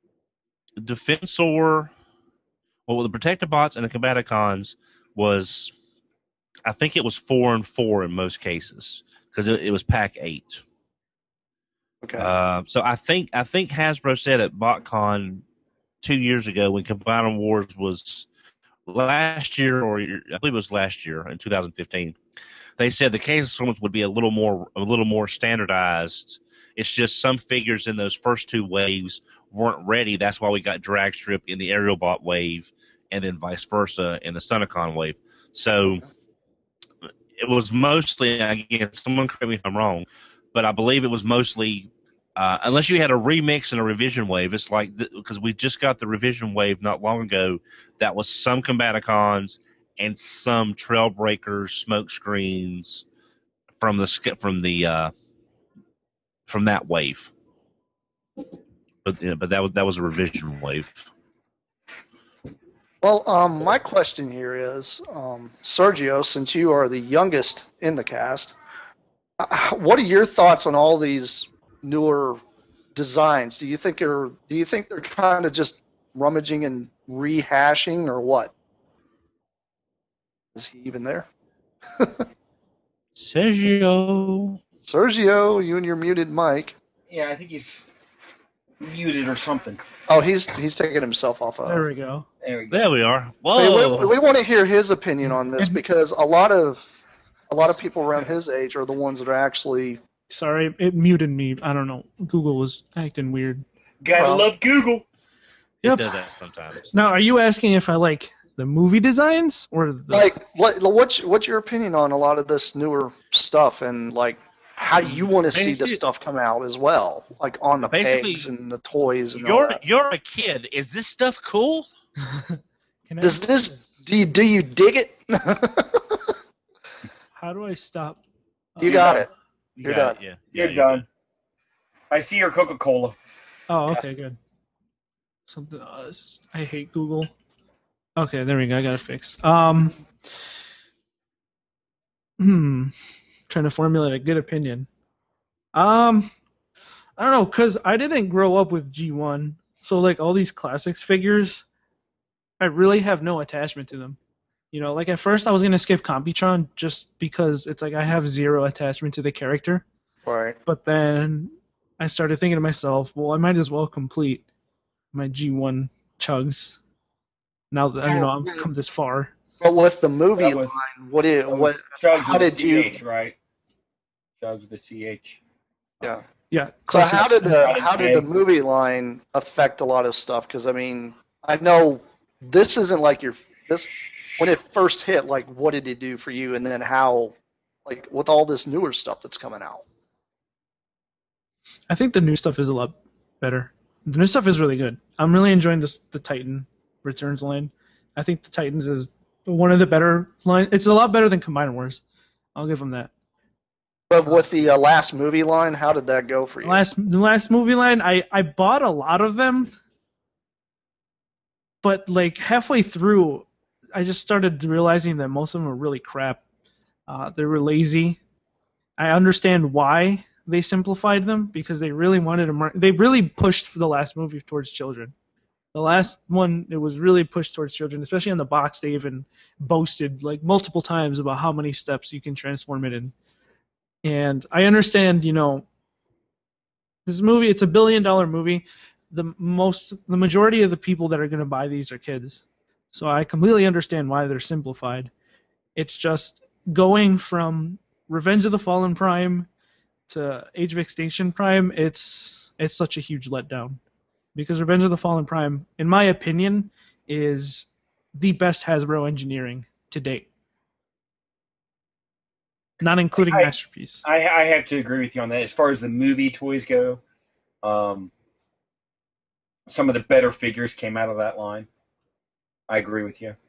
Defensor, well, the Protectobots and the Combaticons was, I think it was four and four in most cases because it, it was pack eight. Okay. Uh, so I think I think Hasbro said at BotCon two years ago when Combiner Wars was last year, or I believe it was last year in two thousand fifteen. They said the case assortments would be a little more a little more standardized. It's just some figures in those first two waves weren't ready. That's why we got drag strip in the aerial bot wave, and then vice versa in the Sunicon wave. So it was mostly, again, someone correct me if I'm wrong, but I believe it was mostly, uh, unless you had a remix and a revision wave, it's like, because we just got the revision wave not long ago, that was some Combaticons and some Trailbreakers, smoke screens from the from the uh, from that wave. But you know, but that was that was a revision wave. Well, um, my question here is, um, Sergio, since you are the youngest in the cast, uh, what are your thoughts on all these newer designs? Do you think they're do you think they're kind of just rummaging and rehashing, or what? Is he even there? Sergio. Sergio, you and your muted mic. Yeah, I think he's muted or something. Oh, he's he's taking himself off. Of. There we go. There we go. There we are. Hey, Whoa. we, we want to hear his opinion on this because a lot of a lot of people around his age are the ones that are actually. Sorry, it muted me. I don't know. Google was acting weird. Gotta Well- love Google. It Yep. does that sometimes. Now, are you asking if I like the movie designs or the? Like, what what's what's your opinion on a lot of this newer stuff, and like how you want to see this Basically- stuff come out as well, like on the Basically, pegs and the toys and all You're that. you're a kid. Is this stuff cool? Can I, Does this do you, do you dig it? how do I stop? You uh, got it. You You're got done. it, Yeah, You're yeah, done. I see your Coca-Cola. Oh, okay, good. Something. Uh, I hate Google. Okay, there we go. I got it fixed. Um. Hmm. Trying to formulate a good opinion. Um. I don't know, cause I didn't grow up with G one, so like all these classics figures, I really have no attachment to them. You know, like at first I was gonna skip Computron just because it's like I have zero attachment to the character. Right. But then I started thinking to myself, well, I might as well complete my G one chugs. Now that you know I've come this far. But with the movie That was- line, what did That what? was Chugs How with did a you? C H, right? Chugs with a C H. Yeah. Yeah. So how did the Classics. how did the movie line affect a lot of stuff? Because I mean, I know this isn't like your this when it first hit. Like, what did it do for you? And then how, like, with all this newer stuff that's coming out. I think the new stuff is a lot better. The new stuff is really good. I'm really enjoying this the Titan Returns line. I think the Titans is one of the better line. It's a lot better than Combiner Wars. I'll give them that. But with the uh, last movie line, how did that go for you? The last the last movie line, I I bought a lot of them, but like halfway through, I just started realizing that most of them were really crap. Uh, they were lazy. I understand why they simplified them because they really wanted to. Mar- they really pushed for the last movie towards children. The last one, it was really pushed towards children, especially on the box. They even boasted like multiple times about how many steps you can transform it in. And I understand, you know, this movie, it's a billion dollar movie. The most, the majority of the people that are going to buy these are kids. So I completely understand why they're simplified. It's just going from Revenge of the Fallen Prime to Age of Extinction Prime, it's it's such a huge letdown. Because Revenge of the Fallen Prime, in my opinion, is the best Hasbro engineering to date. Not including I- Masterpiece. I, I have to agree with you on that. As far as the movie toys go, um, some of the better figures came out of that line. I agree with you.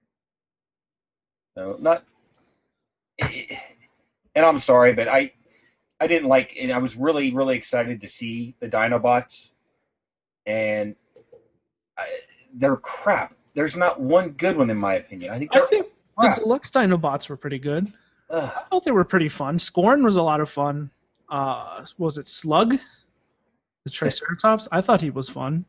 So not, and I'm sorry, but I, I didn't like, and I was really, really excited to see the Dinobots, and I, they're crap. There's not one good one in my opinion. I think I they're think crap. the deluxe Dinobots were pretty good. Ugh. I thought they were pretty fun. Scorn was a lot of fun. Uh, was it Slug? The Triceratops? I thought he was fun.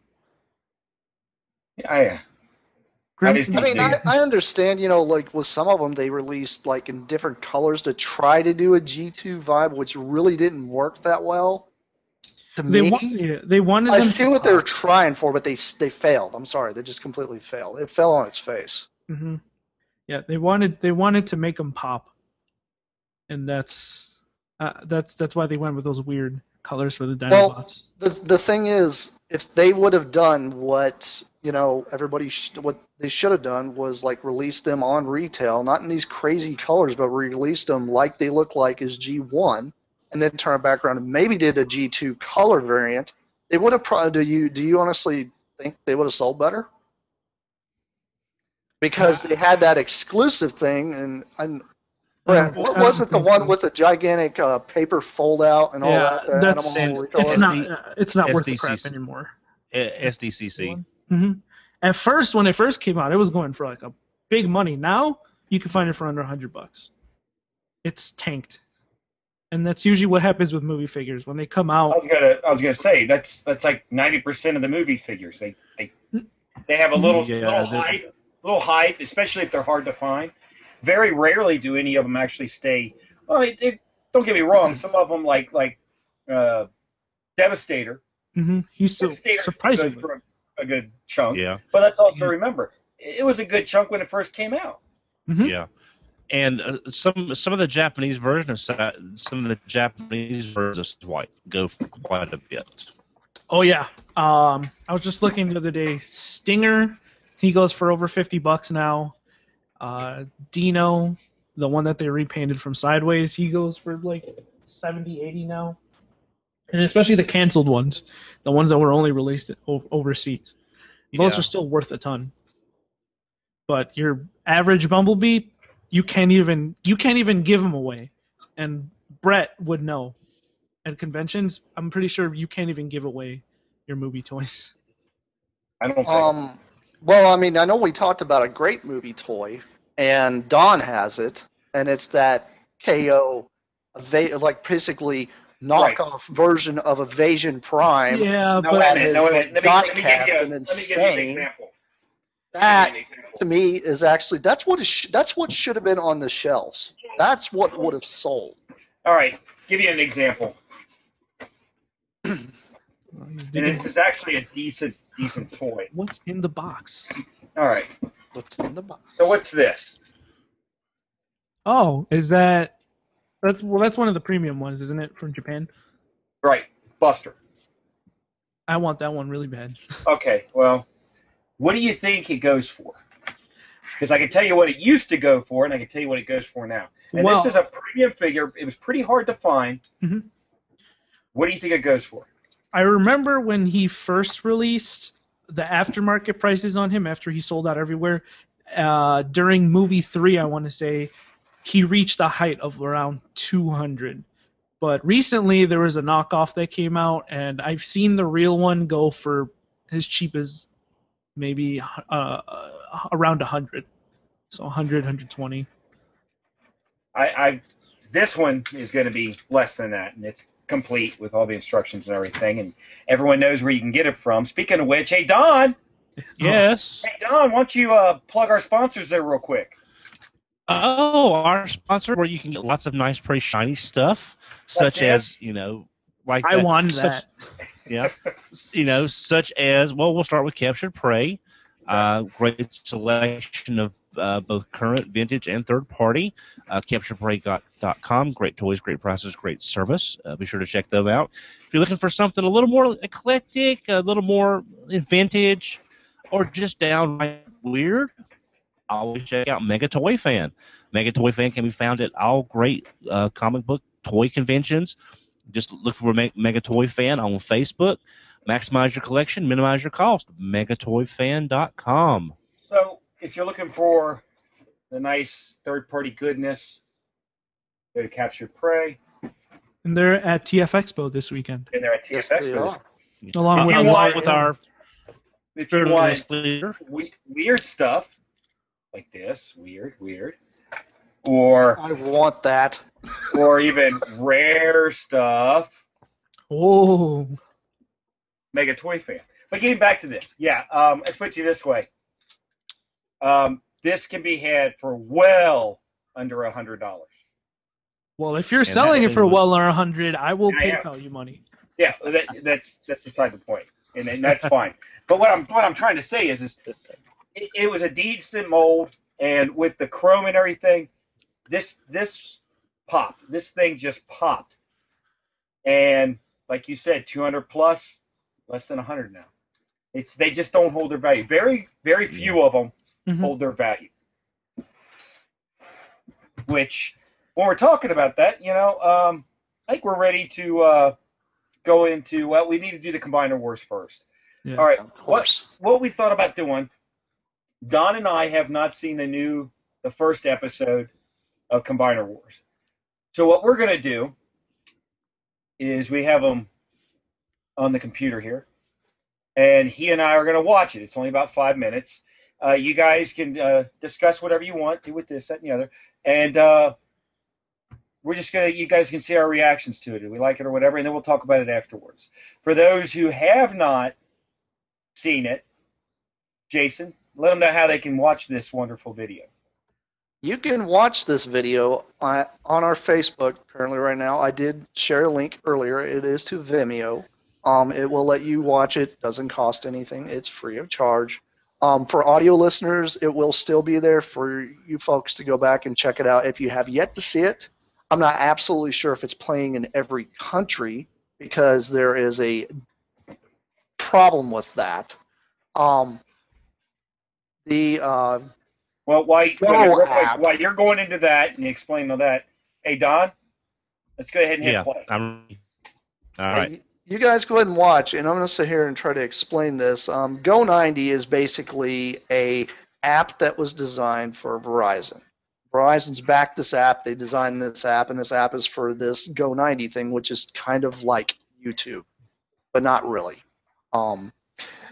I, Grim- just I mean, Yeah. I, I understand, you know, like with some of them, they released like in different colors to try to do a G two vibe, which really didn't work that well. To they, me, wa- yeah, they wanted I them see to what they were pop. trying for, but they they failed. I'm sorry, they just completely failed. It fell on its face. hmm Yeah, they wanted they wanted to make them pop, and that's uh, that's that's why they went with those weird colors for the Well, Dinobots. the the thing is, if they would have done what you know everybody sh- what they should have done was like release them on retail, not in these crazy colors, but release them like they look like as G one, and then turn it back around and maybe did a G two color variant. They would have probably. Do you do you honestly think they would have sold better? Because they had that exclusive thing, and and Brett, I what don't was it? The think one so. with the gigantic uh, paper fold out and all Yeah, that. The that's animal it's recolor? not S D uh, it's not worth the S D C C. crap anymore. S D C C. hmm At first, when it first came out, it was going for like a big money. Now you can find it for under a hundred bucks. It's tanked, and that's usually what happens with movie figures when they come I out. was gonna, I was gonna say that's that's like ninety percent of the movie figures. They they they have a little Yeah, little they're- hype, little hype, especially if they're hard to find. Very rarely do any of them actually stay. Well, it, it, don't get me wrong. Some of them, like like uh, Devastator, hmm He's still Devastator goes surprisingly. for a, a good chunk. Yeah. But let's also remember, it was a good chunk when it first came out. Mhm. Yeah, and uh, some some of the Japanese version of Sa- some of the Japanese versions of White go for quite a bit. Oh yeah. Um, I was just looking the other day. Stinger, he goes for over fifty bucks now. Uh, Dino, the one that they repainted from Sideways, he goes for like seventy, eighty now. And especially the canceled ones, the ones that were only released o- overseas. Those Yeah. are still worth a ton. But your average Bumblebee, you can't even you can't even give them away. And Brett would know. At conventions, I'm pretty sure you can't even give away your movie toys. I don't think. Um, well, I mean, I know we talked about a great movie toy, and Don has it, and it's that K O, eva- like basically Right. knockoff version of Evasion Prime. Yeah, no, but wait a that minute. is No, wait a like minute. Let me, let me give die-cast you. and Let me give you an insane. example. That Let me give you an example. to me is actually that's what is sh- that's what should have been on the shelves. That's what would have sold. All right. Give you an example. He's And digging- this is actually a decent, decent toy. What's in the box? All right. What's in the box? So what's this? Oh, is that that's well? That's one of the premium ones, isn't it, from Japan? Right. Buster. I want that one really bad. Okay. Well, what do you think it goes for? Because I can tell you what it used to go for, and I can tell you what it goes for now. And Well- this is a premium figure. It was pretty hard to find. Mhm. What do you think it goes for? I remember when he first released the aftermarket prices on him after he sold out everywhere. Uh, during movie three, I want to say, he reached a height of around two hundred. But recently there was a knockoff that came out, and I've seen the real one go for as cheap as maybe uh, around one hundred. So one hundred, one hundred twenty. I, I this one is going to be less than that, and it's complete with all the instructions and everything, and everyone knows where you can get it from. Speaking of which, hey Don, Yes. hey Don, why don't you uh, plug our sponsors there real quick? Oh, our sponsor, where you can get lots of nice, pretty shiny stuff, such this? as, you know, like I that- wanted such- that. Yeah, you know, such as, well, we'll start with Captured Prey. Uh, great selection of uh, both current, vintage, and third party. Uh, captured prey dot com. Great toys, great prices, great service. Uh, be sure to check them out. If you're looking for something a little more eclectic, a little more vintage, or just downright weird, always check out Mega Toy Fan. Mega Toy Fan can be found at all great uh, comic book toy conventions. Just look for Me- Mega Toy Fan on Facebook. Maximize your collection, minimize your cost. mega toy fan dot com. So if you're looking for the nice third-party goodness, go to Captured Prey, And they're at T F Expo this weekend. and they're at T F X. Yes, they are. Along If with, you along want- with our If you fearless want leader. we- weird stuff like this, weird, weird, or I want that. or even rare stuff, oh, Mega Toy Fan. But getting back to this, yeah, um, let's put you this way. Um, this can be had for well under a hundred dollars. well, if you're And selling that it for thing was- well under one hundred, I will I am. PayPal you money. Yeah, that, that's that's beside the point, and, and that's fine. But what I'm what I'm trying to say is, is it, it was a decent mold, and with the chrome and everything, this this popped. This thing just popped, and like you said, two hundred plus, less than one hundred now. It's they just don't hold their value. Very very few of them Mhm. hold their value. Which, when we're talking about that, you know, um, I think we're ready to uh, go into. Well, we need to do the Combiner Wars first. Yeah. All right. Of What course. what we thought about doing? Don and I have not seen the new, the first episode of Combiner Wars. So what we're gonna do is we have them on the computer here, and he and I are gonna watch it. It's only about five minutes. Uh, you guys can uh, discuss whatever you want, do with this, that, and the other, and uh, we're just gonna. You guys can see our reactions to it. Do we like it or whatever, and then we'll talk about it afterwards. For those who have not seen it, Jason, let them know how they can watch this wonderful video. You can watch this video on on our Facebook currently right now. I did share a link earlier. It is to Vimeo. Um, it will let you watch it. Doesn't cost anything. It's free of charge. Um, for audio listeners, it will still be there for you folks to go back and check it out. If you have yet to see it, I'm not absolutely sure if it's playing in every country because there is a problem with that. Um, the uh, Well, while, Go while, you're, app. while you're going into that and you explain all that, hey Don, let's go ahead and hit Yeah, play. I'm. All right. You- You guys go ahead and watch, and I'm going to sit here and try to explain this. Um, Go ninety is basically a app that was designed for Verizon. Verizon's backed this app. They designed this app, and this app is for this Go ninety thing, which is kind of like YouTube, but not really. Um,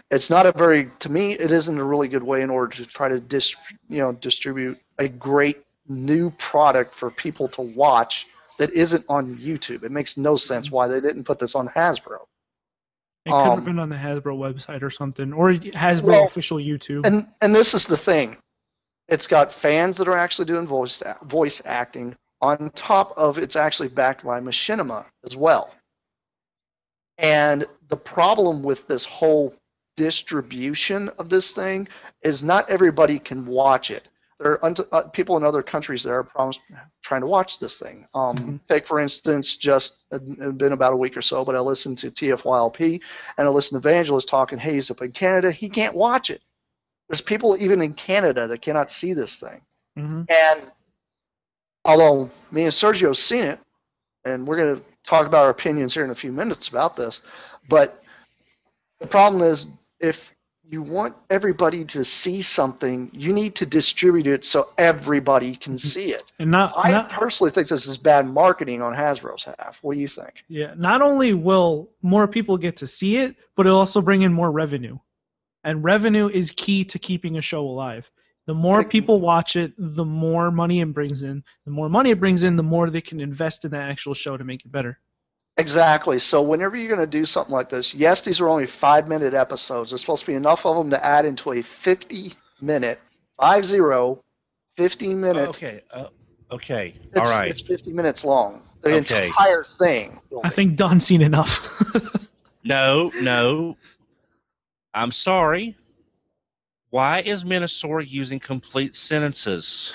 it's not a very, to me, it isn't a really good way in order to try to dis, you know, distribute a great new product for people to watch that isn't on YouTube. It makes no sense why they didn't put this on Hasbro. It could have Um, been on the Hasbro website or something, or Hasbro Well, official YouTube. And and this is the thing. It's got fans that are actually doing voice voice acting. On top of it's actually backed by Machinima as well. And the problem with this whole distribution of this thing is not everybody can watch it. There are un- uh, people in other countries that are promised, trying to watch this thing. Um, Mm-hmm. Take, for instance, just it had been about a week or so, but I listened to T F Y L P and I listened to Evangelist talking, hey, he's up in Canada. He can't watch it. There's people even in Canada that cannot see this thing. hmm And although me and Sergio have seen it, and we're going to talk about our opinions here in a few minutes about this, but the problem is if you want everybody to see something, you need to distribute it so everybody can see it. And not, I not personally think this is bad marketing on Hasbro's half. What do you think? yeah, not only will more people get to see it, but it'll also bring in more revenue. And revenue is key to keeping a show alive. The more people watch it, the more money it brings in. The more money it brings in, the more they can invest in the actual show to make it better. Exactly. So whenever you're going to do something like this, yes, these are only five-minute episodes. There's supposed to be enough of them to add into a fifty-minute, five zero, fifty-minute. Okay. Uh, okay. It's, All right. It's fifty minutes long. The Okay. entire thing. I think Don's seen enough. No, no. I'm sorry. Why is Minosaur using complete sentences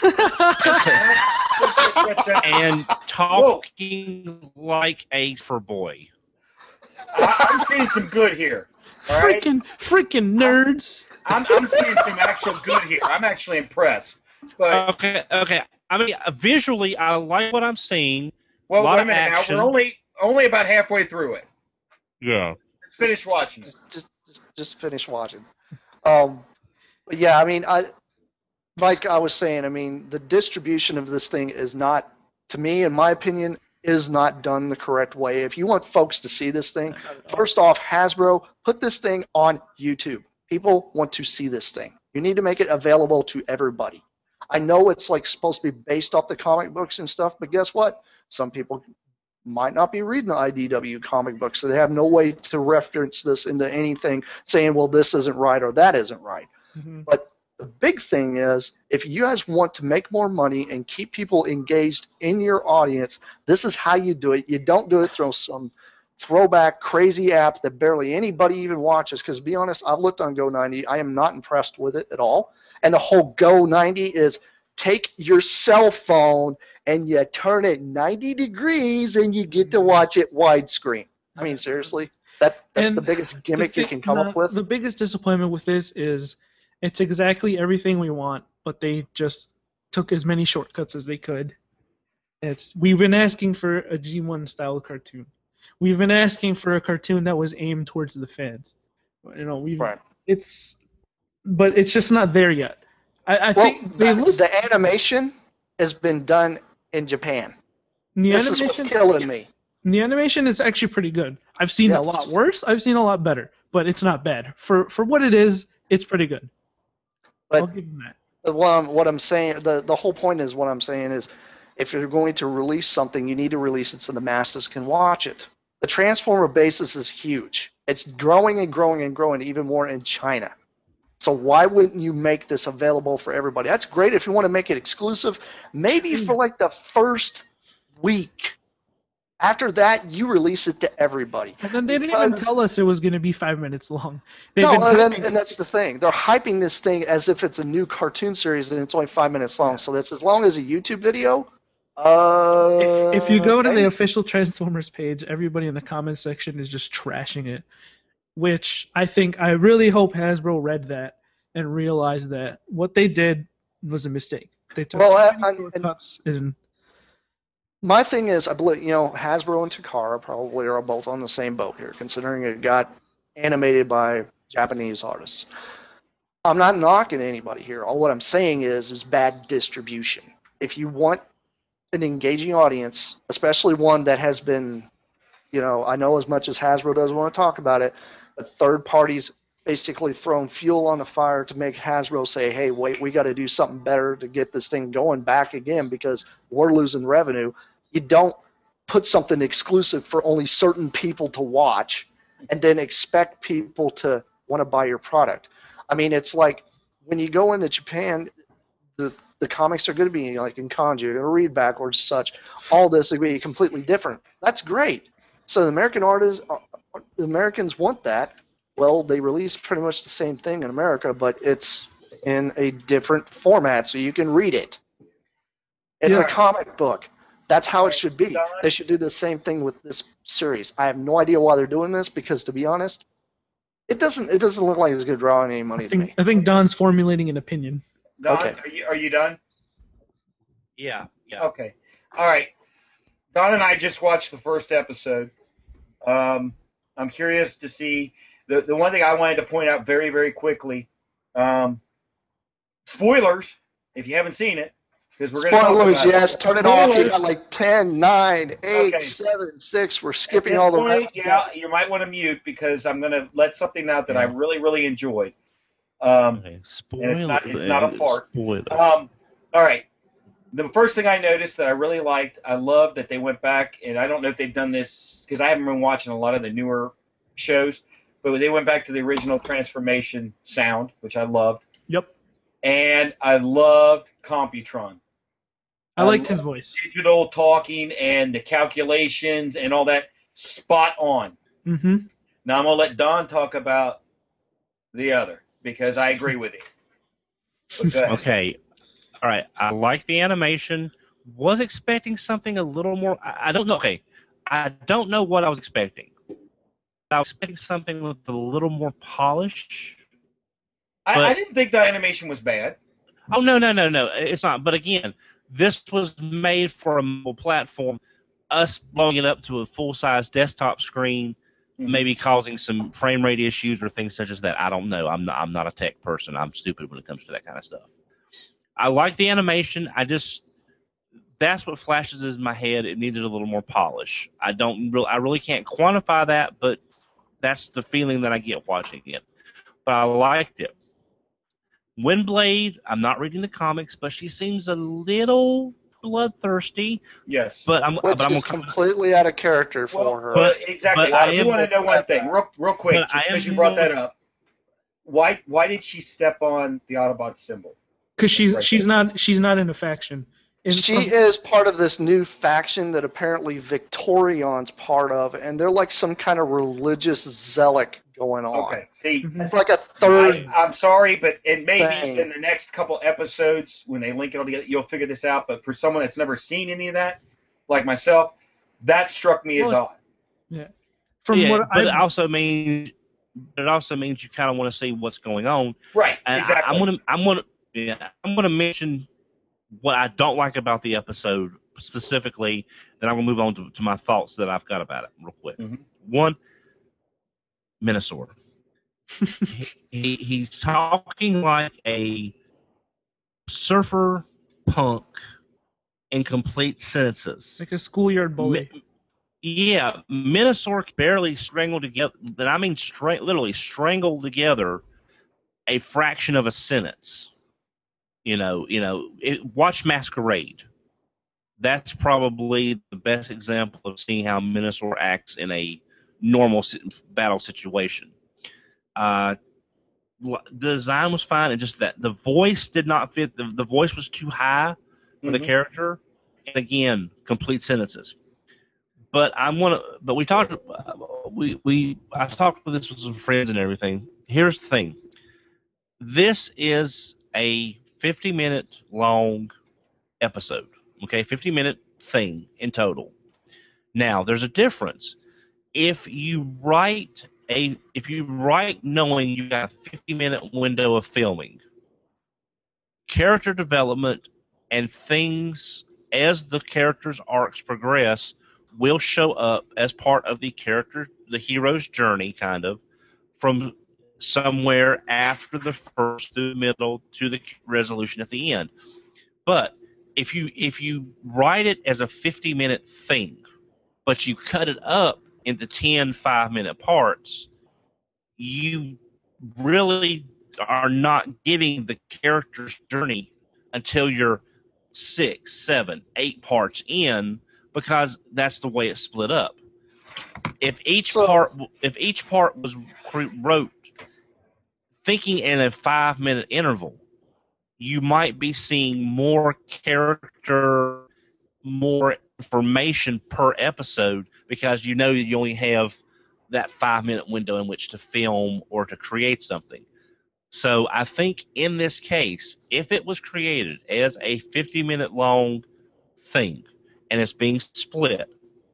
and talking like a for boy? I, I'm seeing some good here. All right? Freaking, freaking nerds. I'm, I'm seeing some actual good here. I'm actually impressed. But Okay, okay. I mean, uh, visually, I like what I'm seeing. well, a lot wait a of minute action. now. We're only only about halfway through it. Yeah. Let's finish watching it. Just, just, just finish watching. Um, but yeah, I mean, I like I was saying. I mean, the distribution of this thing is not, to me, in my opinion, is not done the correct way. If you want folks to see this thing, first off, Hasbro, put this thing on YouTube. People want to see this thing. You need to make it available to everybody. I know it's like supposed to be based off the comic books and stuff, but guess what? Some people might not be reading the I D W comic books, so they have no way to reference this into anything saying, well, this isn't right or that isn't right. Mm-hmm. But the big thing is, if you guys want to make more money and keep people engaged in your audience, this is how you do it. You don't do it through some throwback crazy app that barely anybody even watches. Because to be honest, I've looked on Go ninety. I am not impressed with it at all. And the whole Go ninety is take your cell phone and you turn it ninety degrees and you get to watch it widescreen. I mean, seriously, that that's And the biggest gimmick the you thi- can come the- up with. The biggest disappointment with this is it's exactly everything we want, but they just took as many shortcuts as they could. It's we've been asking for a G one style cartoon. We've been asking for a cartoon that was aimed towards the fans. You know, we've Right. it's but it's just not there yet. I, I Well, think they the, listen. the animation has been done in Japan. The This is what's animation, killing me. the animation is actually pretty good. I've seen Yes. a lot worse. I've seen a lot better, but it's not bad for for what it is. It's pretty good. I'll But give them that. the- what I'm, what I'm saying, the, the whole point is what I'm saying is, if you're going to release something, you need to release it so the masses can watch it. The Transformer basis is huge. It's growing and growing and growing even more in China. So why wouldn't you make this available for everybody? That's great if you want to make it exclusive, maybe for like the first week. After that, you release it to everybody. And then they didn't even Because- tell us it was going to be five minutes long. They've No, been and, then, hyping- and that's the thing. They're hyping this thing as if it's a new cartoon series and it's only five minutes long. So that's as long as a YouTube video. Uh, if, if you go to the okay. official Transformers page, everybody in the comments section is just trashing it. Which I think, I really hope Hasbro read that and realized that what they did was a mistake. They took Well, too many I- I- shortcuts and My thing is, I believe, you know, Hasbro and Takara probably are both on the same boat here, considering it got animated by Japanese artists. I'm not knocking anybody here. All what I'm saying is, is bad distribution. If you want an engaging audience, especially one that has been, you know, I know as much as Hasbro doesn't want to talk about it, but third parties basically thrown fuel on the fire to make Hasbro say, hey, wait, we got to do something better to get this thing going back again because we're losing revenue. You don't put something exclusive for only certain people to watch and then expect people to want to buy your product. I mean, it's like when you go into Japan, the the comics are going to be like in kanji, you're going to read backwards, such. All this is going to be completely different. That's great. So the American artists, uh, the Americans want that. Well, they release pretty much the same thing in America, but it's in a different format, so you can read it. It's Yeah. a comic book. That's how it should be. They should do the same thing with this series. I have no idea why they're doing this because, to be honest, it doesn't. It doesn't look like it's going to draw any money I to me. think I think Don's formulating an opinion. Don, Okay. are you are you done? Yeah, yeah. Okay. All right. Don and I just watched the first episode. Um, I'm curious to see the the one thing I wanted to point out very very quickly. Um, spoilers if you haven't seen it, because we're going to talk Spoilers, about yes. it. Turn it off. You Spoilers. got like ten, nine, eight, Okay. seven, six. We're At skipping this all the point, rest. yeah, you might want to mute because I'm going to let something out that I Yeah. really really enjoyed. Um, Okay. and Spoiler. it's not it's not a fart. Spoilers. Um, all right. The first thing I noticed that I really liked, I love that they went back, and I don't know if they've done this because I haven't been watching a lot of the newer shows, but they went back to the original Transformation sound, which I loved, Yep. and I loved Computron. I liked love his voice. Digital talking and the calculations and all that, spot on. Mm-hmm. Now I'm gonna let Don talk about the other because I agree with him. But go ahead. Okay. All right. I like the animation. Was expecting something a little more. I, I don't know. Okay. I don't know what I was expecting. I was expecting something with a little more polish. I, but- I didn't think the animation was bad. Oh, no, no, no, no. It's not. But again, this was made for a mobile platform. Us blowing it up to a full-size desktop screen, Mhm. maybe causing some frame rate issues or things such as that. I don't know. I'm not, I'm not a tech person. I'm stupid when it comes to that kind of stuff. I like the animation. I just that's what flashes in my head. It needed a little more polish. I don't really, I really can't quantify that, but that's the feeling that I get watching it. But I liked it. Windblade, I'm not reading the comics, but she seems a little bloodthirsty. Yes. But I'm, Which but I'm is gonna, completely out of character for Well, her. but exactly. but I I do am- want to know one thing, real, real quick, But just I am because you brought more- that up. Why why did she step on the Autobot symbol? Because she's Right. she's not she's not in a faction. And She from- is part of this new faction that apparently Victorion's part of, and they're like some kind of religious zealot going on. Okay. See, Mhm. It's like a third. I, I'm sorry, but and maybe Thing. in the next couple episodes when they link it all together, you'll figure this out. But for someone that's never seen any of that, like myself, that struck me as Well, odd. from yeah, what but I it also means it also means you kind of want to see what's going on. Right. And exactly. I, I'm gonna I'm gonna yeah, I'm gonna mention what I don't like about the episode specifically. Then I'm gonna move on to, to my thoughts that I've got about it real quick. Mhm. One, Minnesota. he, he's talking like a surfer punk in complete sentences. like a schoolyard bully. Mi- yeah, Minnesota barely strangled together, and I mean stra- literally strangled together a fraction of a sentence. You know, you know. It, watch Masquerade. That's probably the best example of seeing how Minnesota acts in a normal si- battle situation. Uh, l- the design was fine, and just that the voice did not fit. The, the voice was too high for the Mhm. character, and again, complete sentences. But I'm gonna. But we talked. uh, We we I talked with this with some friends and everything. Here's the thing. This is a fifty minute long episode. Okay, fifty minute thing in total. Now, there's a difference. If you write a if you write knowing you got a fifty minute window of filming, character development and things as the character's arcs progress will show up as part of the character, the hero's journey, kind of, from somewhere after the first to the middle to the resolution at the end. But if you if you write it as a fifty minute thing, but you cut it up into ten five minute parts, you really are not getting the character's journey until you're six, seven, eight parts in, because that's the way it's split up. If each So- part, if each part was cre- wrote thinking in a five minute interval, you might be seeing more character, more information per episode, because you know you only have that five minute window in which to film or to create something. So I think in this case, if it was created as a fifty minute long thing and it's being split,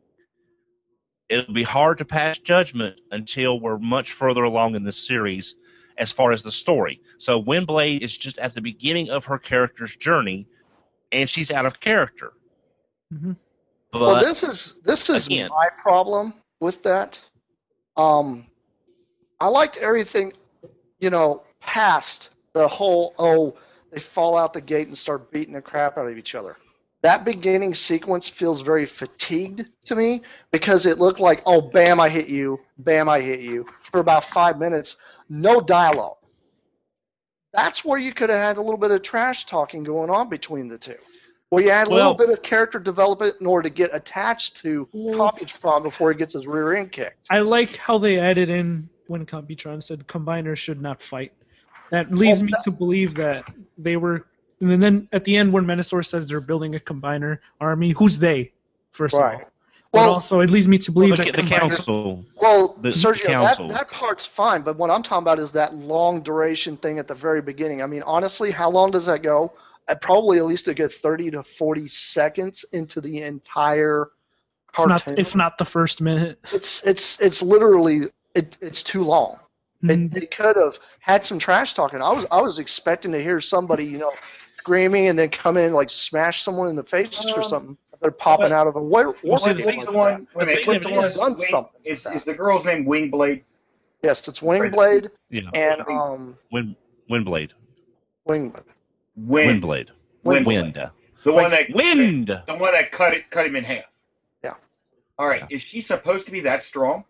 it'll be hard to pass judgment until we're much further along in the series as far as the story. So Windblade is just at the beginning of her character's journey, and she's out of character. Mhm. But well, this is this is again- my problem with that. Um, I liked everything, you know, past the whole, oh, they fall out the gate and start beating the crap out of each other. That beginning sequence feels very fatigued to me, because it looked like, oh, bam, I hit you, bam, I hit you, for about five minutes, no dialogue. That's where you could have had a little bit of trash talking going on between the two, where you had a Well- little bit of character development in order to get attached to Computron before he gets his rear end kicked. I like how they added in when Computron said combiners should not fight. That leads Oh, me that- to believe that they were. And then at the end, when Menasor says they're building a combiner army, who's they? First Right. of all. But Well, also, it leads me to believe the, that the combiners- council. Well, The Sergio, council. that, that part's fine, but what I'm talking about is that long duration thing at the very beginning. I mean, honestly, how long does that go? Uh, probably at least a good thirty to forty seconds into the entire if not, cartoon. if not the first minute. It's it's it's literally it, it's too long. Mhm. It, they could have had some trash talking. I was I was expecting to hear somebody, you know, screaming and then come in and like smash someone in the face or Um, something. They're popping but- out of a war, Well, see, war the game What's like the one? that. Wait a minute, The what's the thing one? is- done Wing- something Is, like is the girl's name Wingblade? Yes, it's Wingblade Yeah, and um Wind, Windblade. Wingblade. Wind. Windblade. Wind. Wind. The one that Wind. the one that cut it cut him in half. Yeah. All right. Is she supposed to be that strong?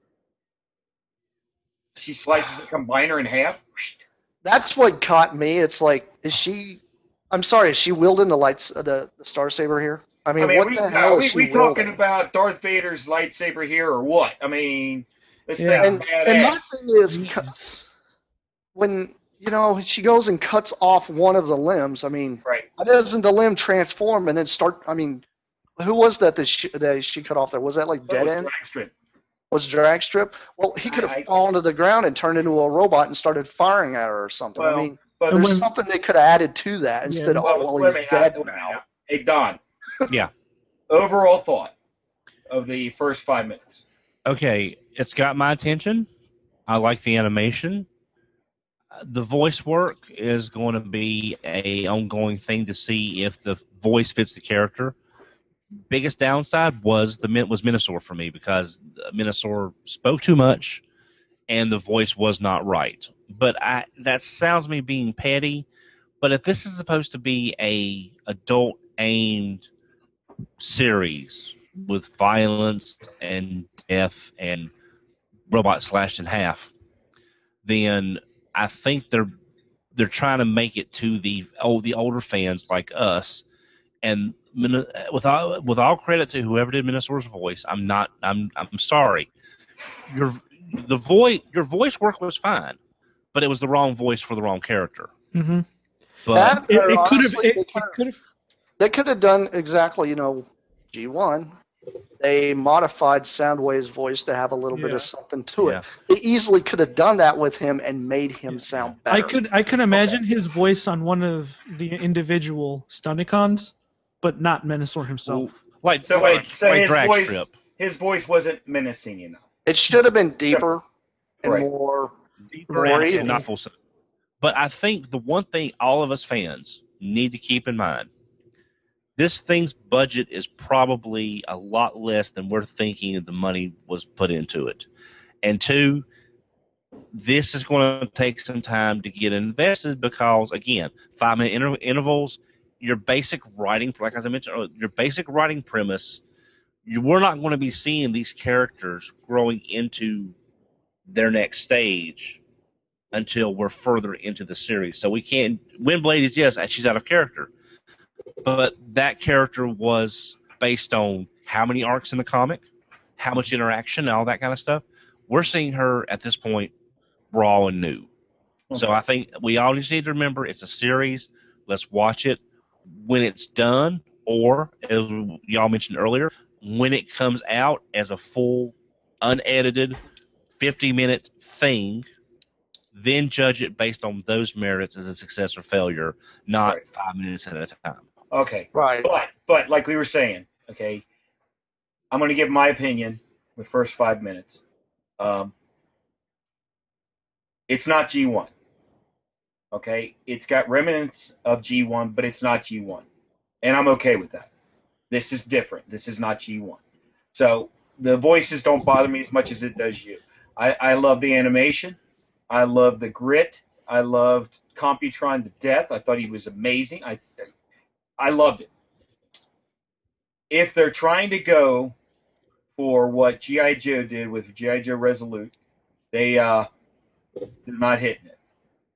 She slices a combiner in half. That's what caught me. It's like, is she? I'm sorry, is she wielding the lights, uh, the the Star Saber here? I mean, I mean, what we, the hell are is we, she we talking wielding? about Darth Vader's lightsaber here, or what? I mean, this Yeah. thing's And, and my badass. thing is, cu- when you know she goes and cuts off one of the limbs, I mean, Right. why doesn't the limb transform and then start? I mean, who was that that she, that she cut off there? Was that like That Dead was End? Dragstrip. Was drag strip? Well, he could I- have fallen to the ground and turned into a robot and started firing at her or something. Well, I mean, But And there's when- something they could have added to that instead of, Well, oh, well, wait a he's minute, dead wait a minute now. now. Hey, Don. Yeah. Overall thought of the first five minutes. Okay, it's got my attention. I like the animation. Uh, The voice work is going to be a ongoing thing to see if the voice fits the character. Biggest downside was the was Menasor for me, because Menasor spoke too much and the voice was not right. But I that sounds me being petty. But if this is supposed to be a adult aimed series with violence and death and robots slashed in half, then I think they're they're trying to make it to the oh the older fans like us. And Min- with all with all credit to whoever did Minasor's voice, I'm not I'm I'm sorry. Your the voice your voice work was fine, but it was the wrong voice for the wrong character. hmm But That, It, or it could have. honestly, It, they it could've- could have. They could have done exactly, you know, G one. They modified Soundwave's voice to have a little bit Yeah. of something to Yeah. it. They easily could have done that with him and made him sound better. I could. I could imagine his voice on one of the individual Stunnicons, but not Menasor himself. like So wait, so like his drag voice, strip. his voice wasn't menacing enough. It should have been deeper and Right. more. Deeper and Right. not full sen- But I think the one thing all of us fans need to keep in mind, this thing's budget is probably a lot less than we're thinking the money was put into it. And two, this is going to take some time to get invested because, again, five-minute inter- intervals, your basic writing, like as I mentioned earlier, your basic writing premise, you, we're not going to be seeing these characters growing into their next stage until we're further into the series. So we can't. Windblade is, yes, she's out of character, but that character was based on how many arcs in the comic, how much interaction, all that kind of stuff. We're seeing her at this point raw and new. Okay. So I think we all just need to remember it's a series. Let's watch it when it's done, or as y'all mentioned earlier, when it comes out as a full, unedited, fifty-minute thing. Then judge it based on those merits as a success or failure, not right. five minutes at a time. Okay. Right. But, but like we were saying, okay, I'm going to give my opinion the first five minutes. Um, it's not G one. Okay? It's got remnants of G one, but it's not G one. And I'm okay with that. This is different. This is not G one. So the voices don't bother me as much as it does you. I, I love the animation. I loved the grit. I loved Computron to death. I thought he was amazing. I I loved it. If they're trying to go for what G I. Joe did with G I. Joe Resolute, they, uh, they're not hitting it.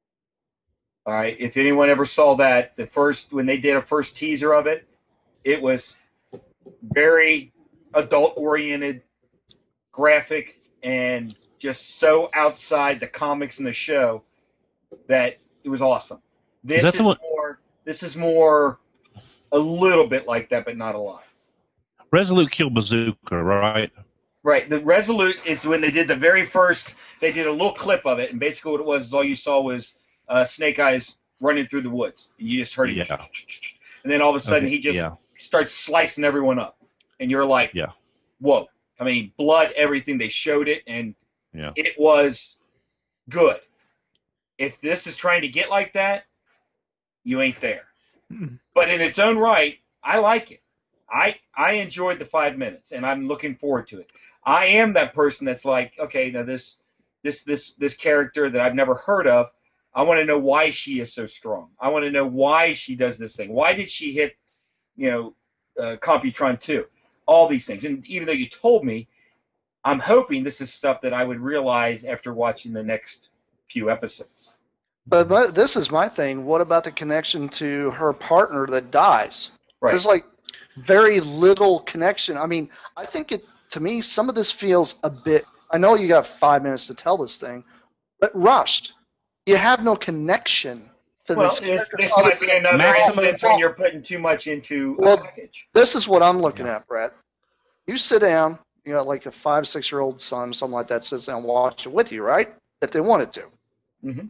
All right? If anyone ever saw that, the first when they did a first teaser of it, it was very adult-oriented, graphic, and just so outside the comics and the show that it was awesome. This is, is more. This is more a little bit like that, but not a lot. Resolute killed Bazooka, right? Right. The Resolute is when they did the very first. They did a little clip of it, and basically what it was is all you saw was uh, Snake Eyes running through the woods. And you just heard it, yeah. and then all of a sudden okay. he just yeah. starts slicing everyone up, and you're like, yeah. whoa. I mean, blood, everything. They showed it, and yeah. it was good. If this is trying to get like that, you ain't there. Mm-hmm. But in its own right, I like it. I I enjoyed the five minutes, and I'm looking forward to it. I am that person that's like, okay, now this this this this character that I've never heard of, I want to know why she is so strong. I want to know why she does this thing. Why did she hit, you know, uh, Computron two? All these things. And even though you told me, I'm hoping this is stuff that I would realize after watching the next few episodes. But, but this is my thing. What about the connection to her partner that dies? Right. There's like very little connection. I mean, I think it, to me, some of this feels a bit, I know you got five minutes to tell this thing, but rushed. You have no connection to well, this. This, this might be another maximum instance when you're putting too much into well, a package. This is what I'm looking yeah. at, Brett. You sit down, you got like a five, six-year-old son, something like that, sits down and watch it with you, right? If they wanted to. Mm-hmm.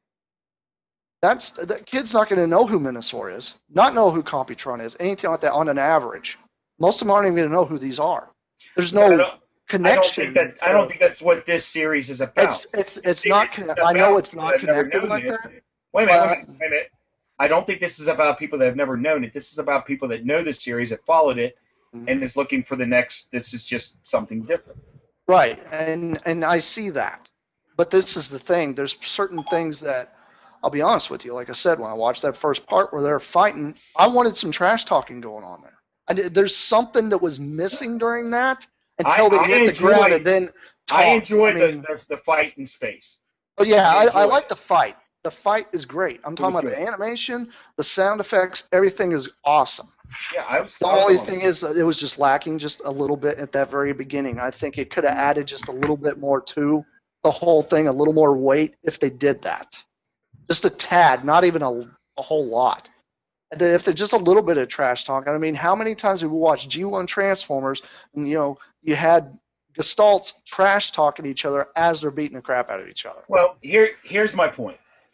That's that kid's not going to know who Minosaur is, not know who Computron is, anything like that on an average. Most of them aren't even going to know who these are. There's no I connection. I don't, think that, I don't think that's what this series is about. It's it's it's not connected. I know it's not connected like it. that. Wait a minute, wait a minute, wait a minute. I don't think this is about people that have never known it. This is about people that know the series, that followed it, mm-hmm. and is looking for the next. This is just something different. Right, and and I see that, but this is the thing. There's certain things that. I'll be honest with you. Like I said, when I watched that first part where they're fighting, I wanted some trash talking going on there. I did, there's something that was missing during that until I, they I hit enjoyed, the ground and then talk. I enjoyed I mean, the, the the fight in space. Oh yeah, I, I, I like it. the fight. The fight is great. I'm talking about good. The animation, the sound effects, everything is awesome. Yeah, I was. The I was only thing is that it was just lacking just a little bit at that very beginning. I think it could have added just a little bit more to the whole thing, a little more weight if they did that. Just a tad, not even a, a whole lot. If there's just a little bit of trash talking, I mean, how many times have we watched G one Transformers and, you know, you had Gestalts trash talking to each other as they're beating the crap out of each other? Well, here, here's my point.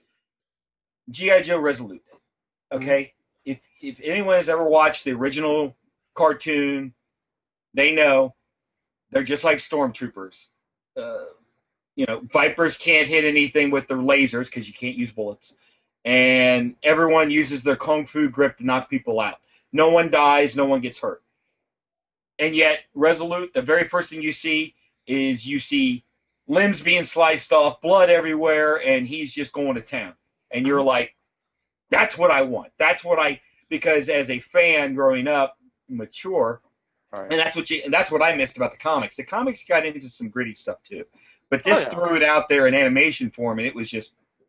G I. Joe Resolute, okay? Mm-hmm. If, if anyone has ever watched the original cartoon, they know they're just like stormtroopers. Uh, You know, Vipers can't hit anything with their lasers because you can't use bullets. And everyone uses their kung fu grip to knock people out. No one dies. No one gets hurt. And yet, Resolute, the very first thing you see is you see limbs being sliced off, blood everywhere, and he's just going to town. And you're like, that's what I want. That's what I – because as a fan growing up, mature, right. and that's what you, and that's what I missed about the comics. The comics got into some gritty stuff too. But this oh, yeah. threw it out there in animation form, and it was just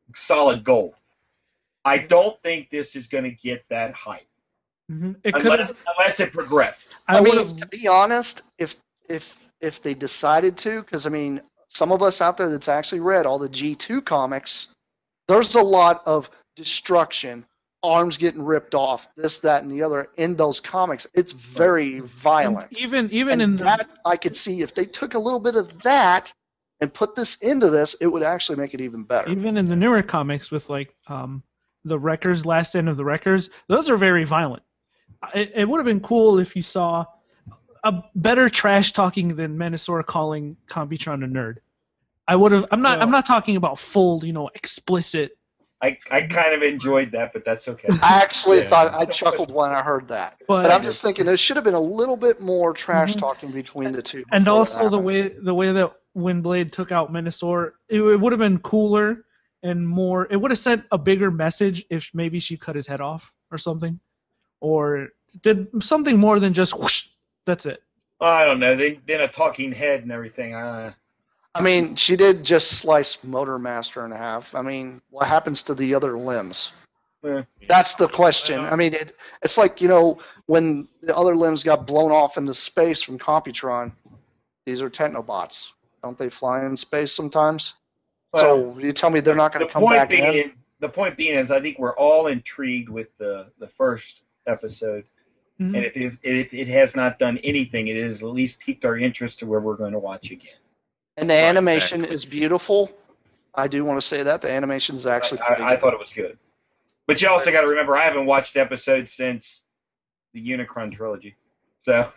solid gold. I don't think this is going to get that hype Mm-hmm. It could unless, have. unless it progressed. I, I would mean, have. to be honest, if if if they decided to, because I mean, some of us out there that's actually read all the G two comics, there's a lot of destruction, arms getting ripped off, this, that, and the other in those comics. It's very violent. Even even And in the, that I could see if they took a little bit of that and put this into this, it would actually make it even better. even in the newer comics with like um the Wreckers, Last End of the Wreckers, those are very violent. It, it would have been cool if you saw a better trash talking than Menasor calling Computron a nerd. I would have. I'm not. I'm not talking about full, you know, explicit. I, I kind of enjoyed that, but that's okay. I actually Yeah. thought I chuckled when I heard that. But- But, I'm just thinking there should have been a little bit more trash talking between the two. And before also that the happened. way the way that Windblade took out Menasor, it, it would have been cooler and more. It would have sent a bigger message if maybe she cut his head off or something, or did something more than just whoosh. That's it. I don't know. They then a talking head and everything. Uh, I mean, she did just slice Motor Master in half. I mean, what happens to the other limbs? eh. That's the question. I mean, it, it's like, you know, when the other limbs got blown off into space from Computron, these are Technobots. Don't they fly in space sometimes? Well, so you tell me they're not going the to come point back being, in? the point being is, I think we're all intrigued with the the first episode, Mhm. and if, if, if it has not done anything, it has at least piqued our interest to where we're going to watch again. And the Right, animation exactly. is beautiful. I do want to say that. The animation is actually I, pretty I, I good. thought it was good, but you also got to remember I haven't watched episodes since the Unicron trilogy, so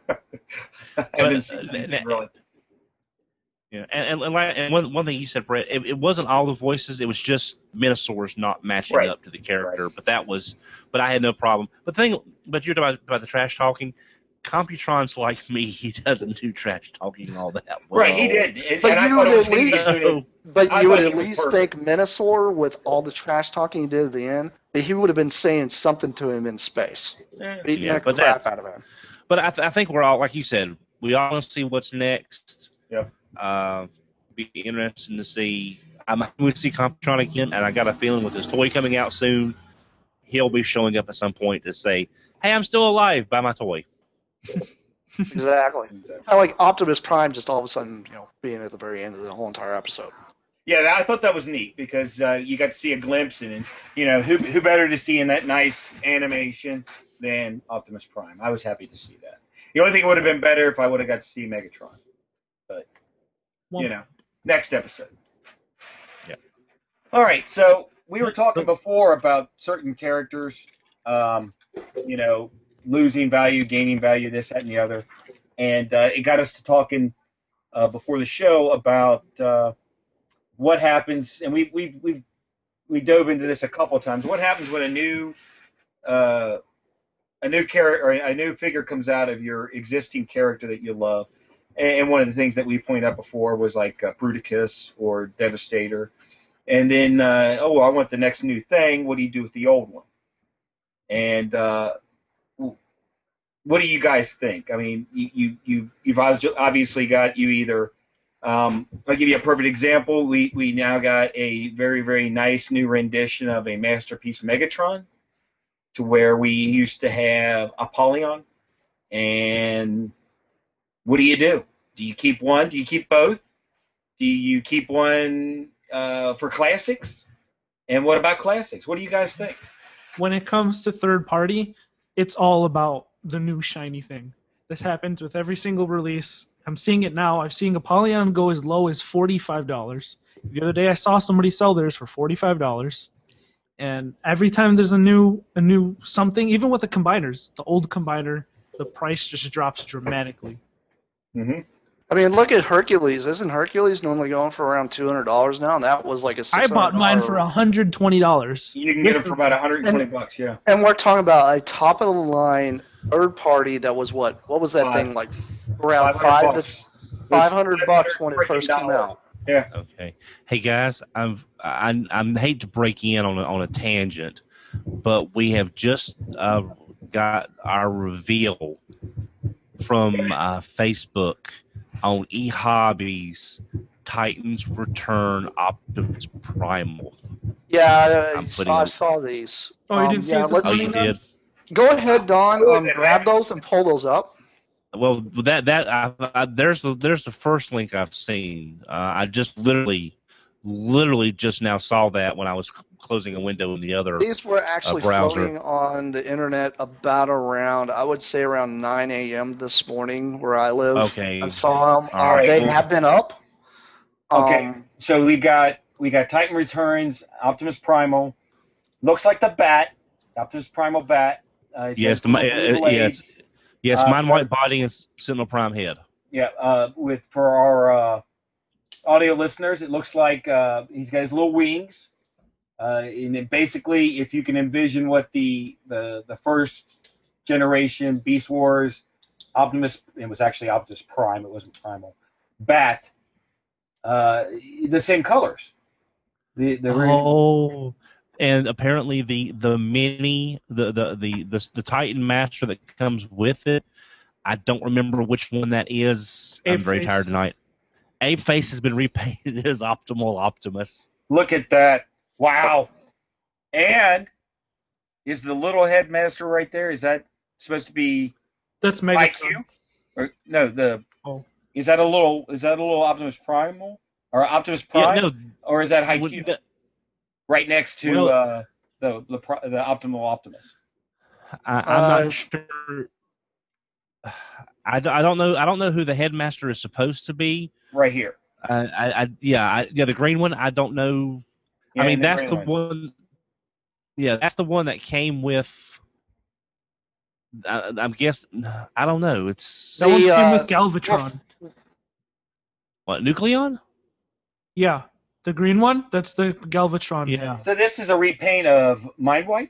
I haven't But, seen uh, anything really. Yeah, and and, and, like- and one one thing you said, Brett, it, it wasn't all the voices. It was just Minosaur's not matching Right. up to the character. But that was, but I had no problem. But the thing, but you're talking about, about the trash talking. Computron's like me; he doesn't do trash talking all that well. Right, he did, and, But and I you thought it would was at least- suited. But I you would thought at he was least perfect. think Minosaur, with all the trash talking he did at the end, that he would have been saying something to him in space. Eh, Beating Yeah, the but crap that's- out of him. But I, th- I think we're all, like you said, we all want to see what's next. Yep. Uh, be interesting to see. I'm going to see Computron again, and I got a feeling with his toy coming out soon, he'll be showing up at some point to say, "Hey, I'm still alive. Buy my toy." Exactly. Kind of like Optimus Prime just all of a sudden, you know, being at the very end of the whole entire episode. Yeah, I thought that was neat because uh, you got to see a glimpse, and you know who who better to see in that nice animation than Optimus Prime. I was happy to see that. The only thing would have been better if I would have got to see Megatron, but Well, you know, next episode. Yeah. All right, so we were talking before about certain characters, um, you know, losing value, gaining value, this, that, and the other, and uh, it got us to talking uh, before the show about. Uh, What happens, and we we we we dove into this a couple of times. What happens when a new uh, a new character or a new figure comes out of your existing character that you love? And one of the things that we pointed out before was like uh, Bruticus or Devastator. And then, uh, oh, I want the next new thing. What do you do with the old one? And uh, what do you guys think? I mean, you you you you've obviously got you either. Um, I'll give you a perfect example. We we now got a very, very nice new rendition of a Masterpiece Megatron, to where we used to have Apollyon. And what do you do? Do you keep one? Do you keep both? Do you keep one uh, for classics? And what about classics? What do you guys think? when it comes to third party, it's all about the new shiny thing. This happens with every single release. I'm seeing it now. I've seen Apollyon go as low as forty-five dollars. The other day I saw somebody sell theirs for forty-five dollars. And every time there's a new a new something, even with the combiners, the old combiner, the price just drops dramatically. Mm-hmm. I mean, look at Hercules. Isn't Hercules normally going for around two hundred dollars now? And that was like a I bought mine $600 for one hundred twenty dollars. You can get them for about one hundred twenty bucks, yeah. And we're talking about a top of the line third party that was what? What was that Five. thing like? Around five hundred five bucks. to five hundred bucks when it freaking first came dollars. out. Yeah. Okay. Hey guys, I'm I I hate to break in on a, on a tangent, but we have just uh, got our reveal from uh, Facebook on eHobbies Titans Return Optimus Primal. Yeah, I'm I putting saw, I them- saw these. Oh, you Um, didn't see yeah, it this Oh, let's you morning, did. go ahead, Don. Um, grab those and pull those up. Well, that that I, I, there's the there's the first link I've seen. Uh, I just literally, literally just now saw that when I was c- closing a window in the other. These were actually browser. floating on the internet about around, I would say around nine a.m. this morning where I live. Okay. I saw them. All Uh, right. they Well- have been up. Okay, Um, so we got we got Titan Returns, Optimus Primal. Looks like the Bat, Optimus Primal Bat. Uh, he's Yes, got the, little uh, blue uh, blades. yes, yes, Uh, Mind White body and Sentinel Prime head. Yeah, uh, with for our uh, audio listeners, it looks like uh, he's got his little wings. Uh, and it basically, if you can envision what the the, the first generation Beast Wars Optimus, it was actually Optimus Prime, it wasn't Primal, Bat, uh, the same colors. The the Oh, and apparently the the mini the the the the, the Titan Master that comes with it. I don't remember which one that is. I'm Ape very Face. tired tonight. Ape Face has been repainted as Optimal Optimus. Look at that! Wow. And is the little headmaster right there? Is that supposed to be That's I Megatron. Q? Or no, the Oh. is that a little is that a little Optimus Primal or Optimus Prime? Yeah, no, Or is that High would- Q? Right next to Well- uh, the the pro- the Optimal Optimus. I, I'm Uh, not sure. I, d- I don't know. I don't know who the headmaster is supposed to be. Right here. I, I, I yeah, I, yeah, the green one. I don't know. Yeah, I mean, the that's green the one. Yeah, that's the one that came with. I, I'm guessing. I don't know. It's That one The, came uh, with Galvatron. what Nucleon? Yeah, the green one. That's the Galvatron. Yeah. So this is a repaint of Mind Wipe?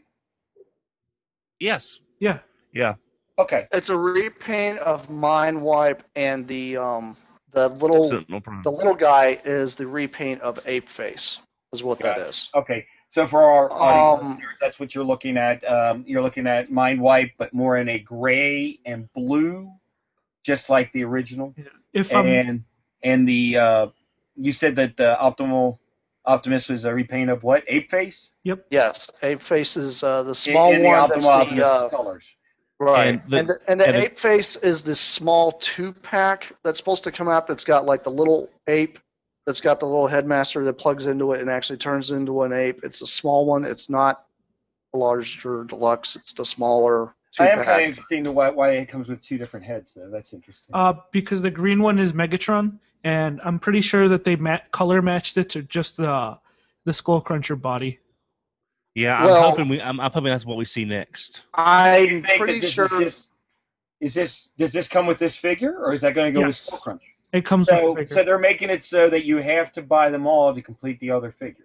Yes. Yeah. Yeah. Okay. it's a repaint of Mind Wipe, and the um the little Sentinel Prime. the little guy is the repaint of Ape Face. Is what that Gotcha. is. Okay. So for our audio Um, listeners, that's what you're looking at. Um, you're looking at Mind Wipe, but more in a gray and blue, just like the original. If I'm And and the uh, you said that the Optimal Optimus was a repaint of what? Ape Face? Yes, Ape Face is uh, the In- small in, one. the That's Optimal the Optimus uh, colors. right, And and the- the, and the and the- Ape Face is the small two pack that's supposed to come out. That's got like the little ape. That's got the little headmaster that plugs into it and actually turns into an ape. It's a small one. It's not a larger deluxe. It's the smaller two I am kind of pack. interested in why, why it comes with two different heads, though. That's interesting. uh, because the green one is Megatron, and I'm pretty sure that they ma- color matched it to just the the Skull Cruncher body. Yeah, I'm Well- hoping we. I'm, I'm hoping that's what we see next. Do you I'm think that pretty this sure. is just is this does this come with this figure, or is that going to go with Yes. Skull Crunch? It comes So, with the figure. so they're making it so that you have to buy them all to complete the other figures.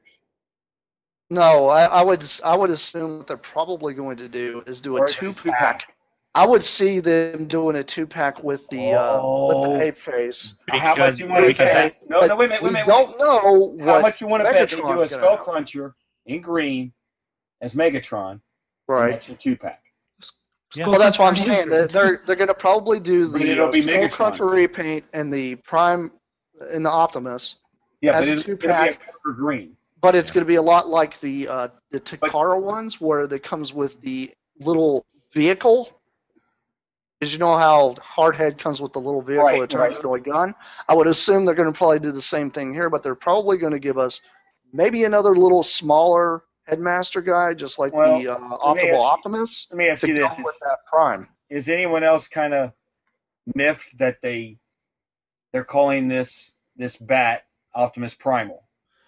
No, I, I would I would assume what they're probably going to do is do Or a is it a two two-pack? pack. I would see them doing a two pack with the uh, with Oh. the Ape Face. How much Because- you want to because bet? that- No, but no, wait a minute, wait we a minute. don't know How what much you want to bet? They do a Megatron's Skull gonna have. Cruncher in green as Megatron. And Right. that's your two pack. Skull Well, that's what I'm Cruncher is saying. green. They're they're, they're going to probably do But the it'll uh, be Skull Megatron. Cruncher repaint and the Prime and the Optimus, Yeah, As but a it'll, it'll be two-pack. a darker green. but it's going to be a lot like the uh, the Takara ones, where it comes with the little vehicle. Because you know how Hardhead comes with the little vehicle Right, that turns right. into a gun. I would assume they're going to probably do the same thing here, but they're probably going to give us maybe another little smaller Headmaster guy, just like Well, the uh, let me Optimal ask- Optimus, Let me ask to you go this: with is, that Prime. is anyone else kind of miffed that they they're calling this this bat Optimus Primal?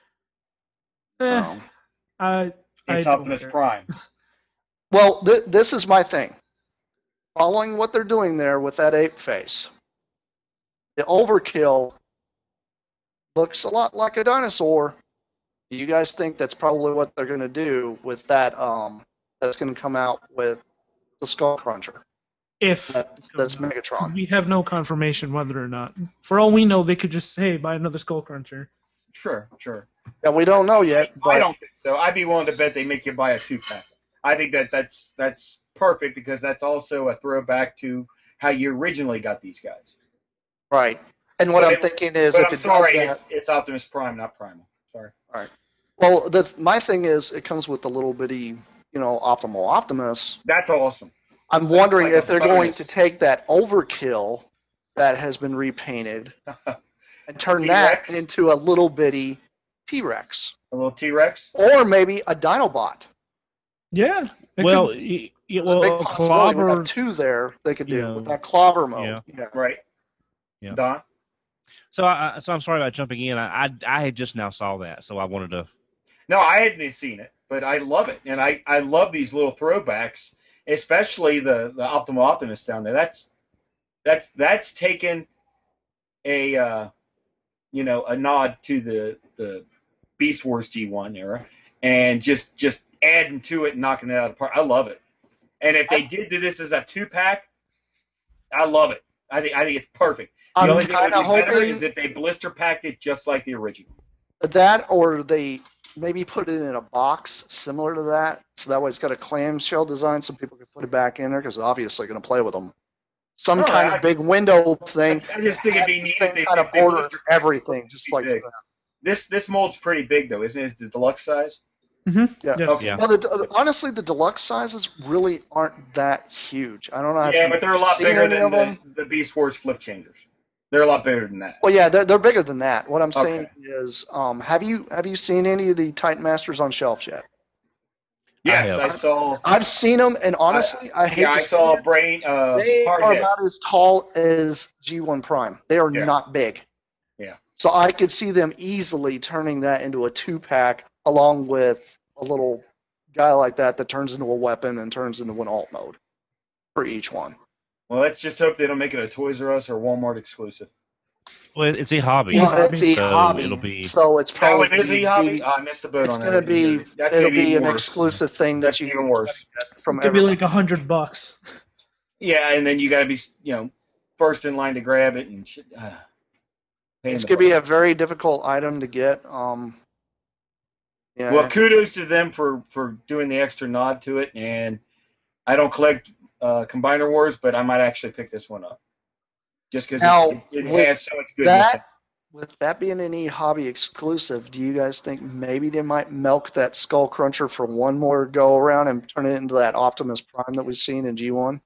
Eh, Um, I, I It's don't Optimus care. Prime. Well, th- this is my thing. Following what they're doing there with that ape face, the overkill looks a lot like a dinosaur. Do you guys think that's probably what they're going to do with that? Um, that's going to come out with the Skull Cruncher. If That, that's Megatron. we have no confirmation whether or not. For all we know, they could just say buy another Skull Cruncher. Sure, sure. Yeah, we don't know yet, but I don't think so. I'd be willing to bet they make you buy a two pack. I think that that's that's perfect because that's also a throwback to how you originally got these guys. right. And what But I'm it- thinking is, But if I'm it sorry, does that, it's, it's Optimus Prime, not Primal. Sorry. Well, the my thing is, it comes with the little bitty, you know, Optimal Optimus. That's awesome. I'm wondering like if a they're going bonus. to take that overkill that has been repainted and turn that T-Rex? into a little bitty T-Rex, A little T-Rex. or maybe a Dinobot. Yeah. it Well, could- y- y- There's a big well, possibility. We clobber. got two there they could do you know, with that clobber mode. yeah. Yeah. Right. Yeah. Don? So, I, I- so I'm sorry about jumping in. I, I, I had just now saw that, so I wanted to. No, I hadn't seen it, but I love it, and I, I love these little throwbacks, especially the, the Optimal Optimus down there. That's that's that's taken a uh, you know a nod to the the Beast Wars G one era, and just just adding to it and knocking it out of the park. I love it. And if they did do this as a two pack, I love it. I think I think it's perfect. The I'm only thing that kinda would be better hoping- is if they blister packed it just like the original. That, or they maybe put it in a box similar to that, so that way it's got a clamshell design, so people can put it back in there, because obviously going to play with them. Some Oh, kind I- of big window thing. I just think it'd be has the neat same if they- kind if of they border, blister- everything, just like big. that. This this mold's pretty big though, isn't it? It's the deluxe size. Mhm. Yeah. Yes. Okay. Yeah. Well, the, honestly, the deluxe sizes really aren't that huge. I don't know. If Yeah, you've but they're a lot seen bigger any than of them. the, the Beast Wars flip changers. They're a lot bigger than that. Well, yeah, they're, they're bigger than that. What I'm Okay. saying is, um, have you have you seen any of the Titan Masters on shelves yet? Yes, have. I, saw. I've seen them, and honestly, I, hate Yeah, to I say saw it, brain. Uh, they hard are head. about as tall as G one Prime. They are Yeah. not big. Yeah. So I could see them easily turning that into a two pack, along with a little guy like that that turns into a weapon and turns into an alt mode for each one. Well, let's just hope they don't make it a Toys R Us or Walmart exclusive. Well, it's a hobby. Well, Well, it's a so hobby, it'll be. so it's Oh, probably it is a gonna hobby. be- Oh, I missed the boat it's on going that. to be That's it'll gonna be be an worse. exclusive thing that That's you even can worse. get from It could be everybody. like a hundred bucks. Yeah, and then you got to be, you know, first in line to grab it and shit. Uh, pain in It's the going to be butt. a very difficult item to get. Um, yeah. Well, kudos to them for, for doing the extra nod to it. And I don't collect uh, Combiner Wars, but I might actually pick this one up. Just because Now, it, it with has so much goodness. that, with that being an e-hobby exclusive, do you guys think maybe they might milk that Skull Cruncher for one more go around and turn it into that Optimus Prime that we've seen in G one?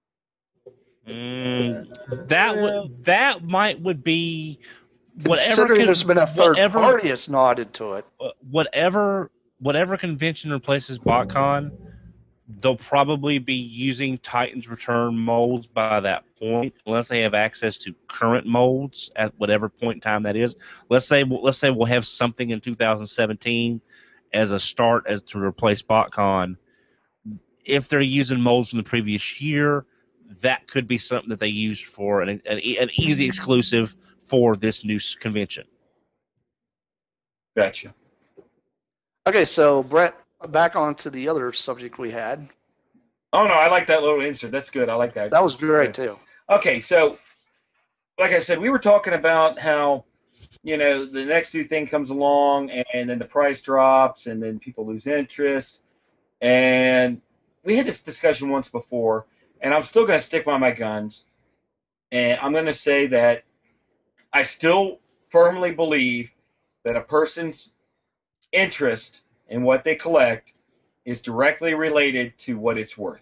Mm, that would that might would be whatever. Considering con- there's been a third whatever, party that's nodded to it. whatever whatever convention replaces BotCon, they'll probably be using Titan's Return molds by that point, unless they have access to current molds at whatever point in time that is. Let's say let's say we'll have something in two thousand seventeen as a start as to replace BotCon. If they're using molds from the previous year, that could be something that they use for an, an, an easy exclusive for this new convention. Gotcha. Okay, so Brett, back on to the other subject we had. Oh, no, I like that little insert. That's good. I like that. That was great too. Okay, so like I said, we were talking about how, you know, the next new thing comes along and then the price drops and then people lose interest. And we had this discussion once before, and I'm still going to stick by my guns. And I'm going to say that I still firmly believe that a person's interest in what they collect is directly related to what it's worth.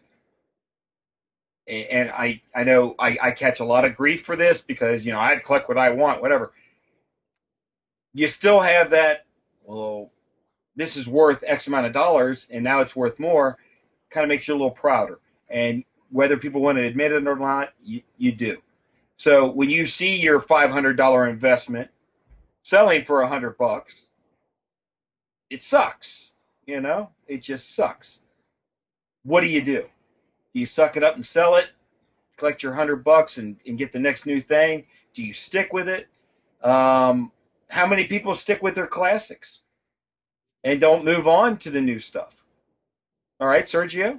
And I, I know I, I catch a lot of grief for this because, you know, I collect what I want, whatever. You still have that, well, this is worth X amount of dollars, and now it's worth more, kind of makes you a little prouder. And whether people want to admit it or not, you, you do. So when you see your five hundred dollars investment selling for one hundred bucks, it sucks, you know? It just sucks. What do you do? Do you suck it up and sell it, collect your hundred bucks and, and get the next new thing? Do you stick with it? Um, how many people stick with their classics and don't move on to the new stuff? All right, Sergio?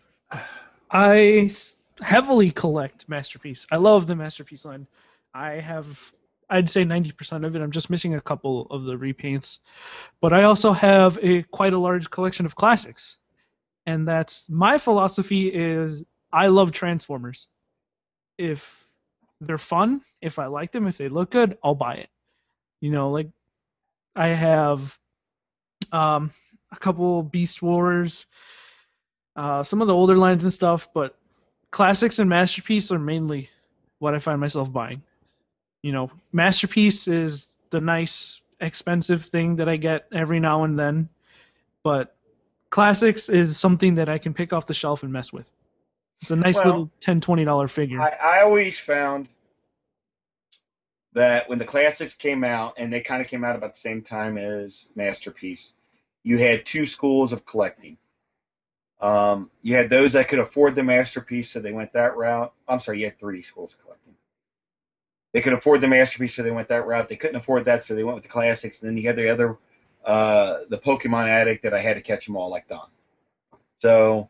I s- heavily collect Masterpiece. I love the Masterpiece line. I have, I'd say ninety percent of it. I'm just missing a couple of the repaints. But I also have a quite a large collection of classics. And that's my philosophy is I love Transformers. If they're fun, if I like them, if they look good, I'll buy it. You know, like I have um, a couple Beast Wars, uh, some of the older lines and stuff, but Classics and Masterpiece are mainly what I find myself buying. You know, Masterpiece is the nice, expensive thing that I get every now and then, but Classics is something that I can pick off the shelf and mess with. It's a nice Well, little ten dollars, twenty dollars figure. I, I always found that when the classics came out, and they kind of came out about the same time as Masterpiece, you had two schools of collecting. Um, you had those that could afford the Masterpiece, so they went that route. I'm sorry, you had three schools of collecting. They could afford the Masterpiece, so they went that route. They couldn't afford that, so they went with the classics. And then you had the other, uh, the Pokemon addict that I had to catch them all like Don. So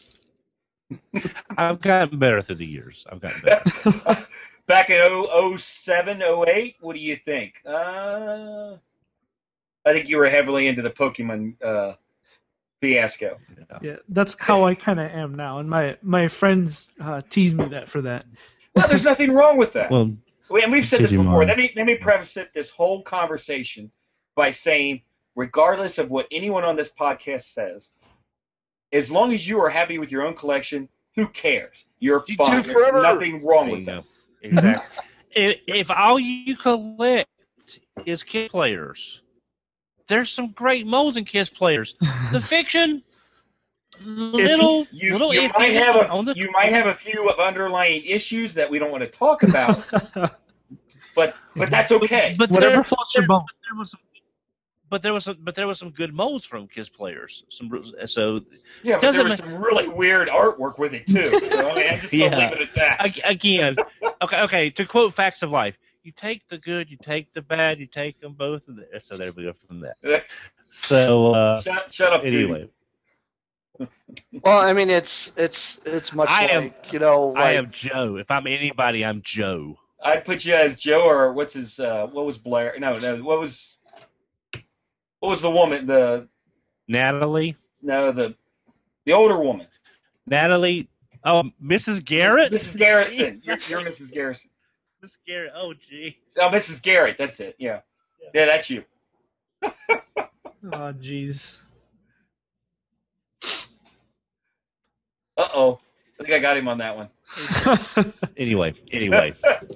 I've gotten better through the years. I've gotten better. back in oh seven, oh eight, what do you think? Uh, I think you were heavily into the Pokemon uh, fiasco. Yeah, that's how I kind of am now, and my my friends uh, tease me that for that. Well, there's nothing wrong with that. Well, We- and we've said this before. Digimon. Let me let me preface it, this whole conversation by saying, regardless of what anyone on this podcast says, as long as you are happy with your own collection, who cares? You're You fine. too There's forever. nothing wrong There with you that. go. Exactly. if, if all you collect is Kiss players, there's some great molds in Kiss players. The fiction, little, You, little you iffy might have a on the. you might have a few of underlying issues that we don't want to talk about, but but that's okay. But Whatever there, floats your there- boat. there was some, but there was some, but there was some good molds from Kiss players. Some so Yeah, but doesn't there was ma- some really weird artwork with it too. So, I mean, I'm just gonna Yeah. leave it at that. ag- again, okay, okay. To quote Facts of Life, you take the good, you take the bad, you take them both. And the, so there we go from that. So uh, shut, shut up, Judy. anyway, Well, I mean, it's it's it's much I like am- you know, like I am Joe. If I'm anybody, I'm Joe. I'd put you as Joe, or what's his? Uh, what was Blair? No, no. What was? What was the woman? The Natalie, no, the the older woman. Natalie. Oh, Missus Garrett. Missus Garrison. You're, you're Missus Garrison. Missus Garrett. Oh, gee. Oh, Missus Garrett. That's it. Yeah. Yeah, that's you. Oh, jeez. Uh oh. I think I got him on that one. Anyway, anyway.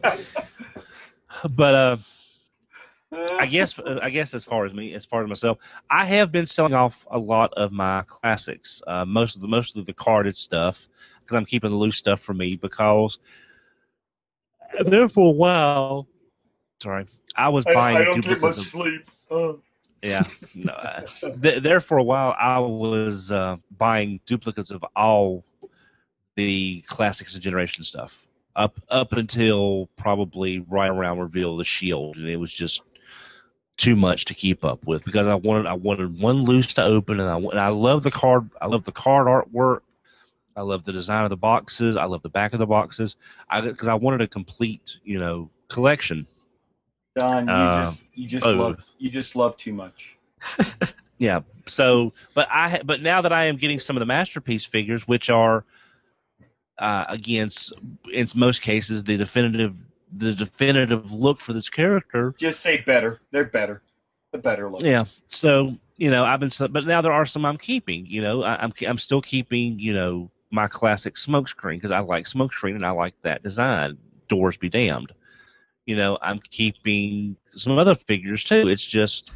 But uh, I guess I guess as far as me, as far as myself, I have been selling off a lot of my classics. Uh, most of the most of the carded stuff, because I'm keeping the loose stuff for me. Because there for a while, sorry, I was buying duplicates of, sleep. Oh. yeah. No, uh, th- there for a while, I was uh, buying duplicates of all the classics and generation stuff up up until probably right around reveal of the Shield, and it was just too much to keep up with because I wanted I wanted one loose to open, and I and I love the card I love the card artwork, I love the design of the boxes, I love the back of the boxes, I because I wanted a complete you know collection. Don, you Uh, just you just both. love you just love too much. Yeah. So, but I ha- but now that I am getting some of the masterpiece figures, which are uh, again, s- in most cases, the definitive the definitive look for this character. Just say better. They're better. The better look. Yeah. So you know, I've been, so- but now there are some I'm keeping. You know, I, I'm I'm still keeping you know my classic smokescreen because I like smokescreen and I like that design. Doors be damned. You know, I'm keeping some other figures too. It's just.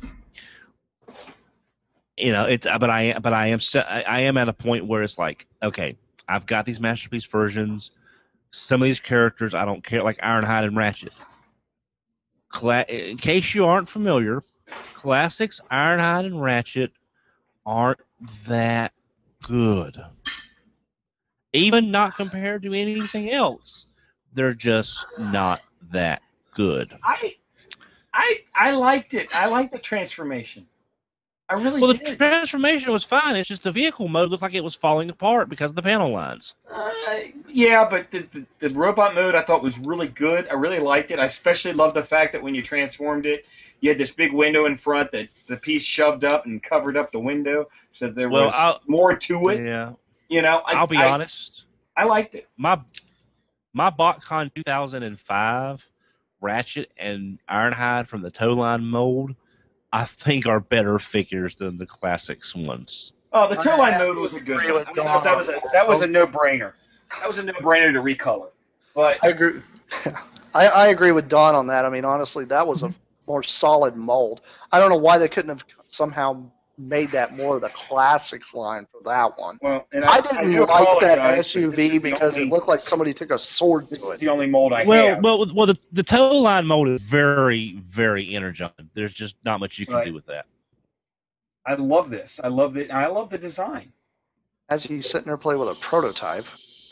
You know, it's but I but I am se- I I am at a point where it's like, okay, I've got these masterpiece versions. Some of these characters I don't care, like Ironhide and Ratchet. Cla- in case you aren't familiar, classics Ironhide and Ratchet aren't that good. Even not compared to anything else, they're just not that good. I I I liked it. I liked the transformation. I really Well, the did. transformation was fine. It's just the vehicle mode looked like it was falling apart because of the panel lines. Uh, yeah, but the, the the robot mode I thought was really good. I really liked it. I especially loved the fact that when you transformed it, you had this big window in front that the piece shoved up and covered up the window, so there Well, was I'll- more to it. Yeah, You know, I, I'll be I, honest. I liked it. My my BotCon two thousand five Ratchet and Ironhide from the Tow Line mold I think are better figures than the classics ones. Oh, the two line I mode was a good agree one. with I thought that was a that was a no brainer. That was a no brainer to recolor. But I agree. I, I agree with Don on that. I mean, honestly, that was a more solid mold. I don't know why they couldn't have somehow made that more of the classics line for that one. well, and I I, didn't I do like that apologize, S U but this V is the because only- it looked like somebody took a sword This to is it. the only mold I Well, have. well, well, the the toe line mold is very, very energizing. There's just not much you can Right. do with that. I love this. I love the I love the design. As he's sitting there playing with a prototype.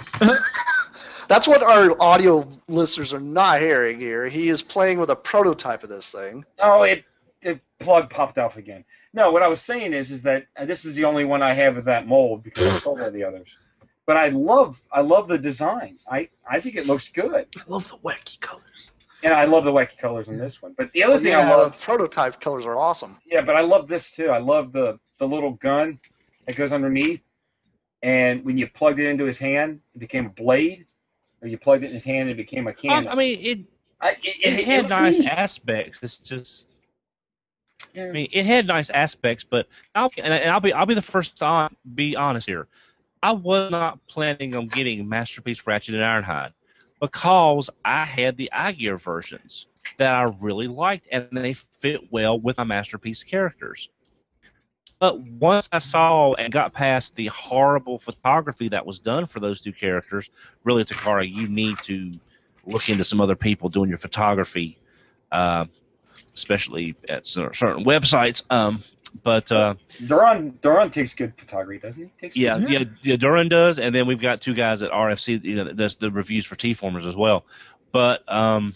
That's what our audio listeners are not hearing here. He is playing with a prototype of this thing. Oh, it the plug popped off again. No, what I was saying is is that uh, this is the only one I have of that mold because I sold all the others. But I love I love the design. I, I think it looks good, I love the wacky colors. and I love the wacky colors in this one. But the other thing yeah, I love, the prototype colors are awesome. yeah, but I love this too. I love the the little gun that goes underneath, and when you plugged it into his hand, it became a blade. Or you plugged it in his hand, and it became a I, cannon. I mean, it I, it, it it, had it nice neat. aspects. It's just, Yeah. I mean, it had nice aspects, but I'll and I'll be I'll be the first to be honest here. I was not planning on getting Masterpiece Ratchet and Ironhide because I had the iGear versions that I really liked, and they fit well with my Masterpiece characters. But once I saw and got past the horrible photography that was done for those two characters, really, Takara, you need to look into some other people doing your photography, uh, especially at cer- certain websites. Um, but uh, Duran Duran takes good photography, doesn't he? Takes yeah, good. yeah, yeah, Duran does, and then we've got two guys at R F C, you know, that does the reviews for T-Formers as well. But um,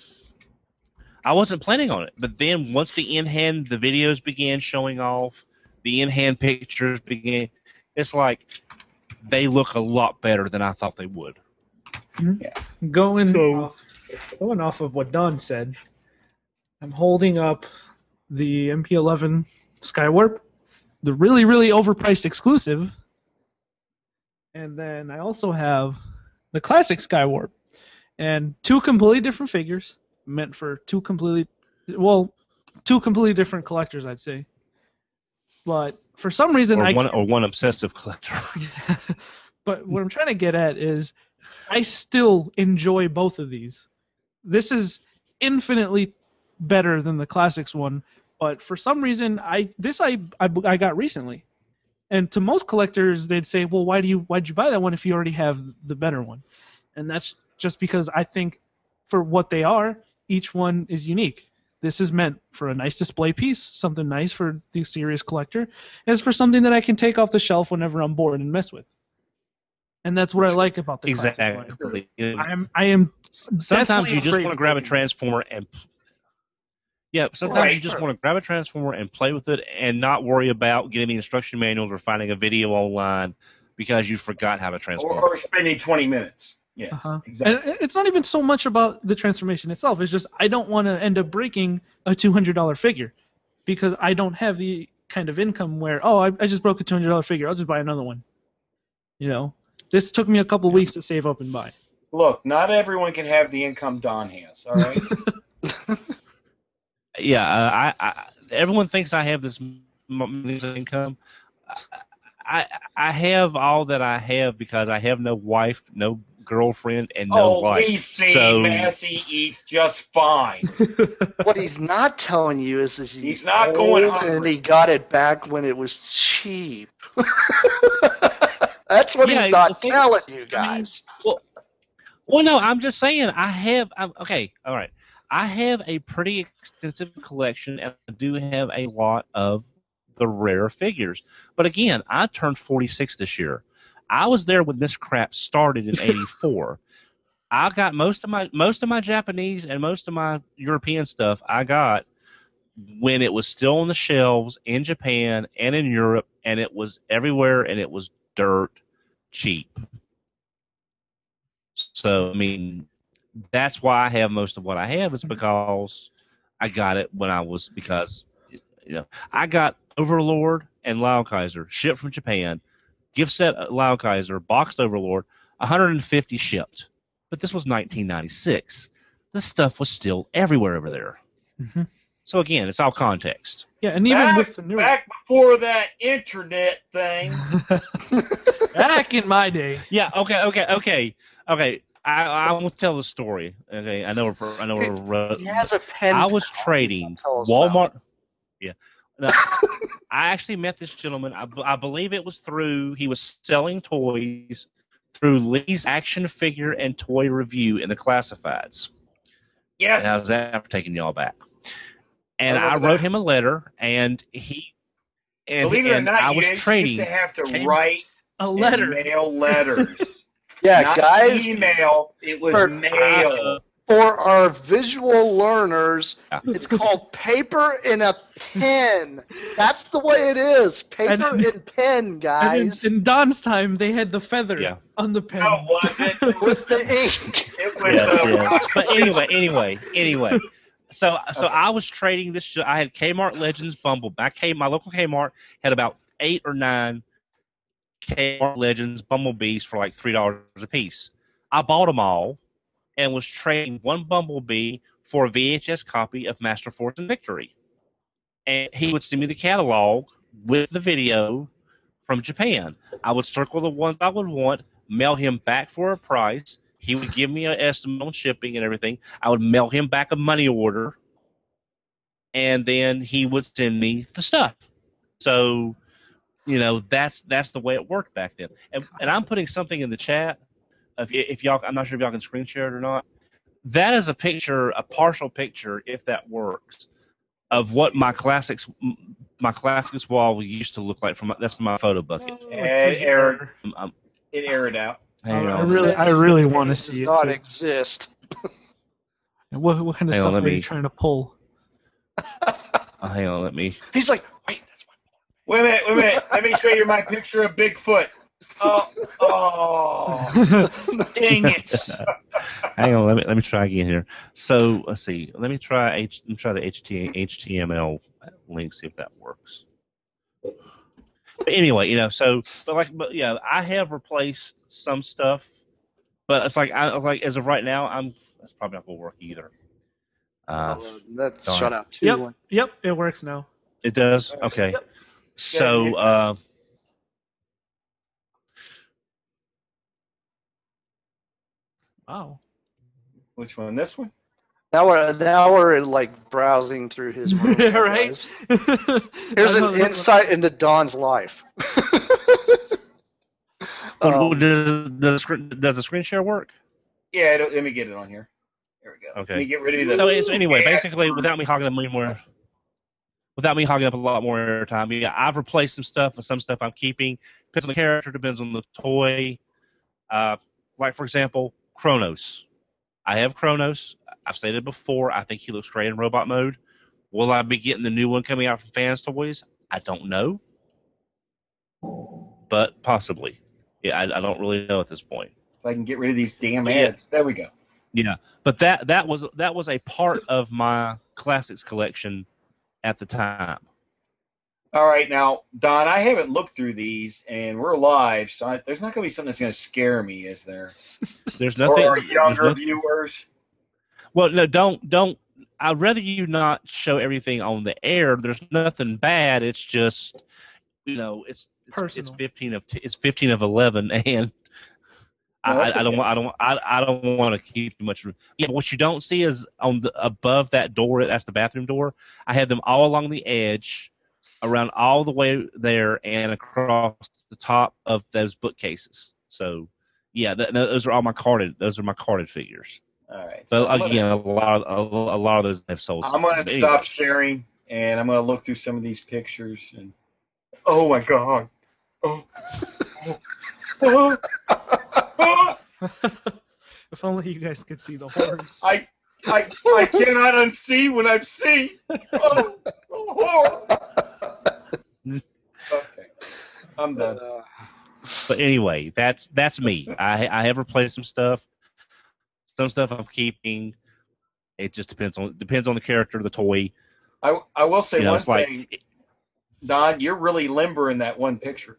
I wasn't planning on it. But then once the in-hand, the videos began showing off, the in-hand pictures began, it's like they look a lot better than I thought they would. Going So- off, going off of what Don said, I'm holding up the M P eleven Skywarp, the really, really overpriced exclusive, and then I also have the classic Skywarp, and two completely different figures meant for two completely, well, two completely different collectors, I'd say. But for some reason, Or I one, or one obsessive collector. But what I'm trying to get at is I still enjoy both of these. This is infinitely better than the classics one, but for some reason I this I I, I got recently. And to most collectors they'd say, "Well, why do you why'd you buy that one if you already have the better one?" And that's just because I think for what they are, each one is unique. This is meant for a nice display piece, something nice for the serious collector, as for something that I can take off the shelf whenever I'm bored and mess with. And that's what I like about the classics line. Exactly. I am I am Sometimes definitely you just afraid want to of grab a things. transformer and yeah, sometimes Right, you just sure. want to grab a transformer and play with it and not worry about getting the instruction manuals or finding a video online because you forgot how to transform. Or, or spending twenty minutes. Yes, Uh-huh. exactly. And it's not even so much about the transformation itself. It's just I don't want to end up breaking a two hundred dollars figure because I don't have the kind of income where, oh, I, I just broke a two hundred dollars figure. I'll just buy another one. You know, this took me a couple weeks to save up and buy. Look, not everyone can have the income Don has. All right. Yeah, uh, I, I everyone thinks I have this m- m- income. I I have all that I have because I have no wife, no girlfriend, and no oh, life. we see So Massey eats just fine. What he's not telling you is, is he's, He's not going old hungry. and he got it back when it was cheap. That's what Yeah, he's not the thing- telling you guys. Well, no, I'm just saying I have. I'm, okay, all right. I have a pretty extensive collection, and I do have a lot of the rare figures. But again, I turned forty-six this year. I was there when this crap started in eighty-four. I got most of my most of my Japanese and most of my European stuff I got when it was still on the shelves in Japan and in Europe, and it was everywhere, and it was dirt cheap. So, I mean, that's why I have most of what I have is because I got it when I was, because, you know, I got Overlord and Lao Kaiser shipped from Japan, gift set Lao Kaiser, boxed Overlord, one hundred fifty shipped. But this was nineteen ninety-six. This stuff was still everywhere over there. Mhm. So again, it's all context. Yeah, and even back, with the new back before that internet thing. back in my day. Yeah. Okay. Okay. Okay. Okay. I I will tell the story. Okay. I know. We're, I know. We're, He has a pen. I was pal trading tell us Walmart. about. Yeah. No, I actually met this gentleman. I, b- I believe it was through, he was selling toys through Lee's Action Figure and Toy Review in the Classifieds. Yes. And I was after taking y'all back. And I I, remember wrote that. him a letter, and he, and, Believe it or and not, I you was used trading. to have to came- write A and letter. mail letters. Yeah, Not guys, email. It was For- mail. for our visual learners, Yeah. it's called paper in a pen. That's the way it is. Paper And- and pen, And guys. in, in Don's time, they had the feather Yeah. on the pen. No, it wasn't. with the ink. It was Yeah, uh, yeah. rock- But anyway, anyway, anyway. So, so I was trading this. I had Kmart Legends Bumblebee. I came, my local Kmart had about eight or nine Kmart Legends Bumblebees for like three dollars a piece. I bought them all and was trading one Bumblebee for a V H S copy of Master Force and Victory. And he would send me the catalog with the video from Japan. I would circle the ones I would want, mail him back for a price. He would give me an estimate on shipping and everything. I would mail him back a money order, and then he would send me the stuff. So, you know, that's that's the way it worked back then. And, and I'm putting something in the chat. If, if y'all, I'm not sure if y'all can screen share it or not. That is a picture, a partial picture, if that works, of what my classics, my classics wall used to look like. From my, that's my photo bucket. Oh, And it's a- Eric- I'm, I'm, It aired out. hang I on. really, I really want to It see does it. not too. exist. What, what kind of Hang on, stuff let are you me- trying to pull? Oh, hang on, let me. He's like, wait, that's one. Wait a minute, wait a minute. Let me show you my picture of Bigfoot. Oh, oh, dang it. Hang on, let me let me try again here. So let's see. Let me try H. Let me try the H T, H T M L link. See if that works. But anyway, you know. So, but like, but yeah, I have replaced some stuff, but it's like I, I was like as of right now, I'm that's probably not gonna work either. Uh, Oh, that's darn. shut out too. Yep, yep, it works now. it does. Okay. Yep. So, uh, Wow. Which one? This one? Now we're now we're like browsing through his room. Yeah, right? guys. Here's I know an this insight into Don's life. oh, Um, does, does, the screen- does the screen share work? Yeah, it'll- let me get it on here. There we go. Okay. Let me get rid of the. So, so anyway, Yeah, basically, without me hogging up any more, without me hogging up a lot more airtime, yeah, I've replaced some stuff with some stuff I'm keeping. Depends on the character, depends on the toy. Uh, like for example, Kronos. I have Kronos. I've stated before. I think he looks great in robot mode. Will I be getting the new one coming out from Fans Toys? I don't know, but possibly. Yeah, I, I don't really know at this point. If I can get rid of these damn Yeah. ads. There we go. Yeah, but that that was that was a part of my classics collection at the time. All right, now, Don, I haven't looked through these, and we're live, so I, there's not going to be something that's going to scare me, is there? There's For nothing. our there's younger nothing- viewers. Well, no, don't don't. I'd rather you not show everything on the air. There's nothing bad. It's just, you know, it's it's, Personal. it's fifteen of t- it's fifteen of eleven, and No, I, that's I, I don't okay. want I don't I, I don't want to keep too much. Yeah, but what you don't see is on the above that door. That's the bathroom door. I have them all along the edge, around all the way there, and across the top of those bookcases. So, yeah, th- those are all my carded. Those are my carded figures. All right. So I'm again, gonna, a lot, a, a lot of those have sold. I'm some. going But to anyway. stop sharing, and I'm going to look through some of these pictures. And oh my God! Oh, oh, oh, oh. If only you guys could see the horrors. I, I, I cannot unsee when I've seen. Oh, oh, horror. Okay, I'm done. uh, But anyway, that's that's me. I I have replaced some stuff. Some stuff I'm keeping. It just depends on depends on the character, the toy. I, I will say You know, one it's like thing, Don. You're really limber in that one picture.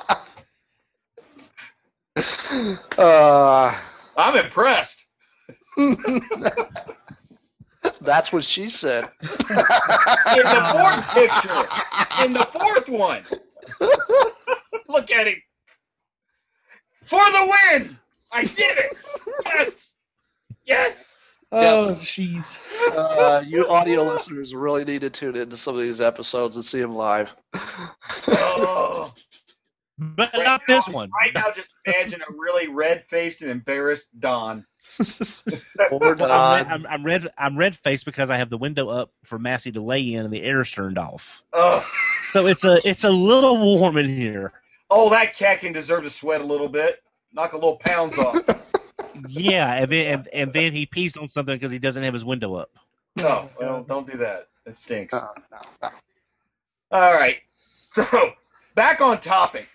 uh, I'm impressed. That's what she said. In the fourth picture. In the fourth one. Look at him. For the win! I did it! Yes! Yes! Oh, jeez. Uh, you audio listeners really need to tune into some of these episodes and see them live. Oh. But Right not now- this one. Right now, just imagine a really red-faced and embarrassed Don. Poor Well, I'm, Don. red, I'm, I'm red. I'm red faced because I have the window up for Massey to lay in and the air's turned off. Oh. So it's a it's a little warm in here. Oh, that cat can deserve to sweat a little bit. Knock a little pounds off. Yeah, and then and, and then he pees on something because he doesn't have his window up. No, well, don't do that. It stinks. No, no, no. All right. So, back on topic.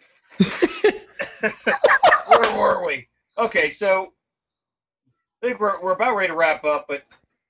Where were we? Okay, so I think we're we're about ready to wrap up, but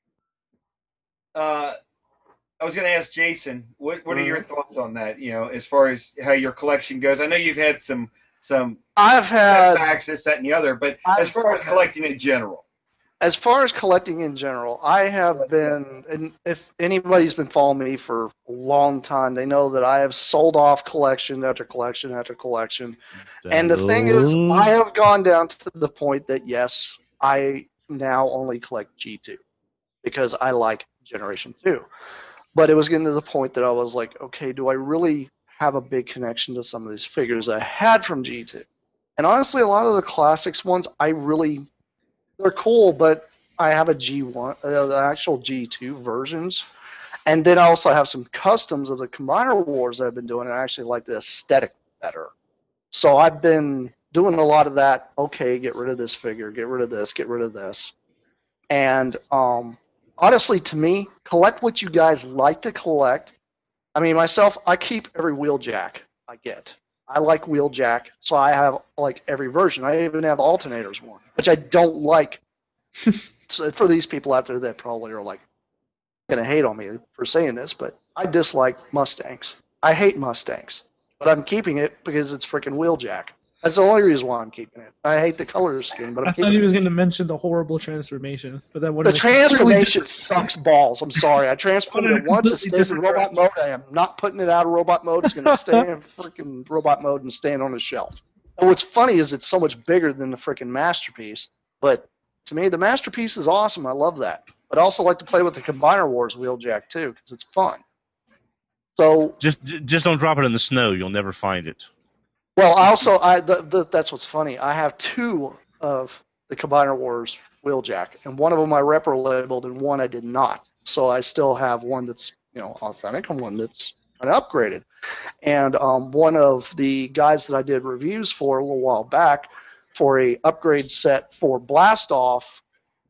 uh, I was going to ask Jason, what what are your thoughts on that? You know, as far as how your collection goes. I know you've had some some I've had, setbacks, this, that, and the other, but I've as far as had- collecting in general. as far as collecting in general, I have been, and if anybody's been following me for a long time, they know that I have sold off collection after collection after collection. And the thing is, I have gone down to the point that, yes, I now only collect G two because I like Generation two. But it was getting to the point that I was like, okay, do I really have a big connection to some of these figures I had from G two? And honestly, a lot of the classics ones, I really, they're cool, but I have a G one, uh, the actual G two versions. And then I also have some customs of the Combiner Wars that I've been doing, and I actually like the aesthetic better. So I've been doing a lot of that. Okay, get rid of this figure, get rid of this, get rid of this. And um, honestly, to me, collect what you guys like to collect. I mean, myself, I keep every Wheeljack I get. I like Wheeljack, so I have like every version. I even have Alternators one, which I don't like. So for these people out there that probably are like gonna hate on me for saying this, but I dislike Mustangs. I hate Mustangs, but I'm keeping it because it's freaking Wheeljack. That's the only reason why I'm keeping it. I hate the color scheme, but I'm I thought keeping he it. was going to mention the horrible transformation, but that would The have been completely transformation sucks balls. I'm sorry. I transported it once. It stays in robot mode. I am not putting it out of robot mode. It's going to stay in freaking robot mode and stand on the shelf. And what's funny is it's so much bigger than the freaking Masterpiece. But to me, the Masterpiece is awesome. I love that. But I also like to play with the Combiner Wars Wheeljack too because it's fun. So Just just don't drop it in the snow. You'll never find it. Well, I also, I the, the, that's what's funny. I have two of the Combiner Wars Wheeljack, and one of them I repro labeled, and one I did not. So I still have one that's you know authentic and one that's kind of upgraded. And um, one of the guys that I did reviews for a little while back for a upgrade set for Blast Off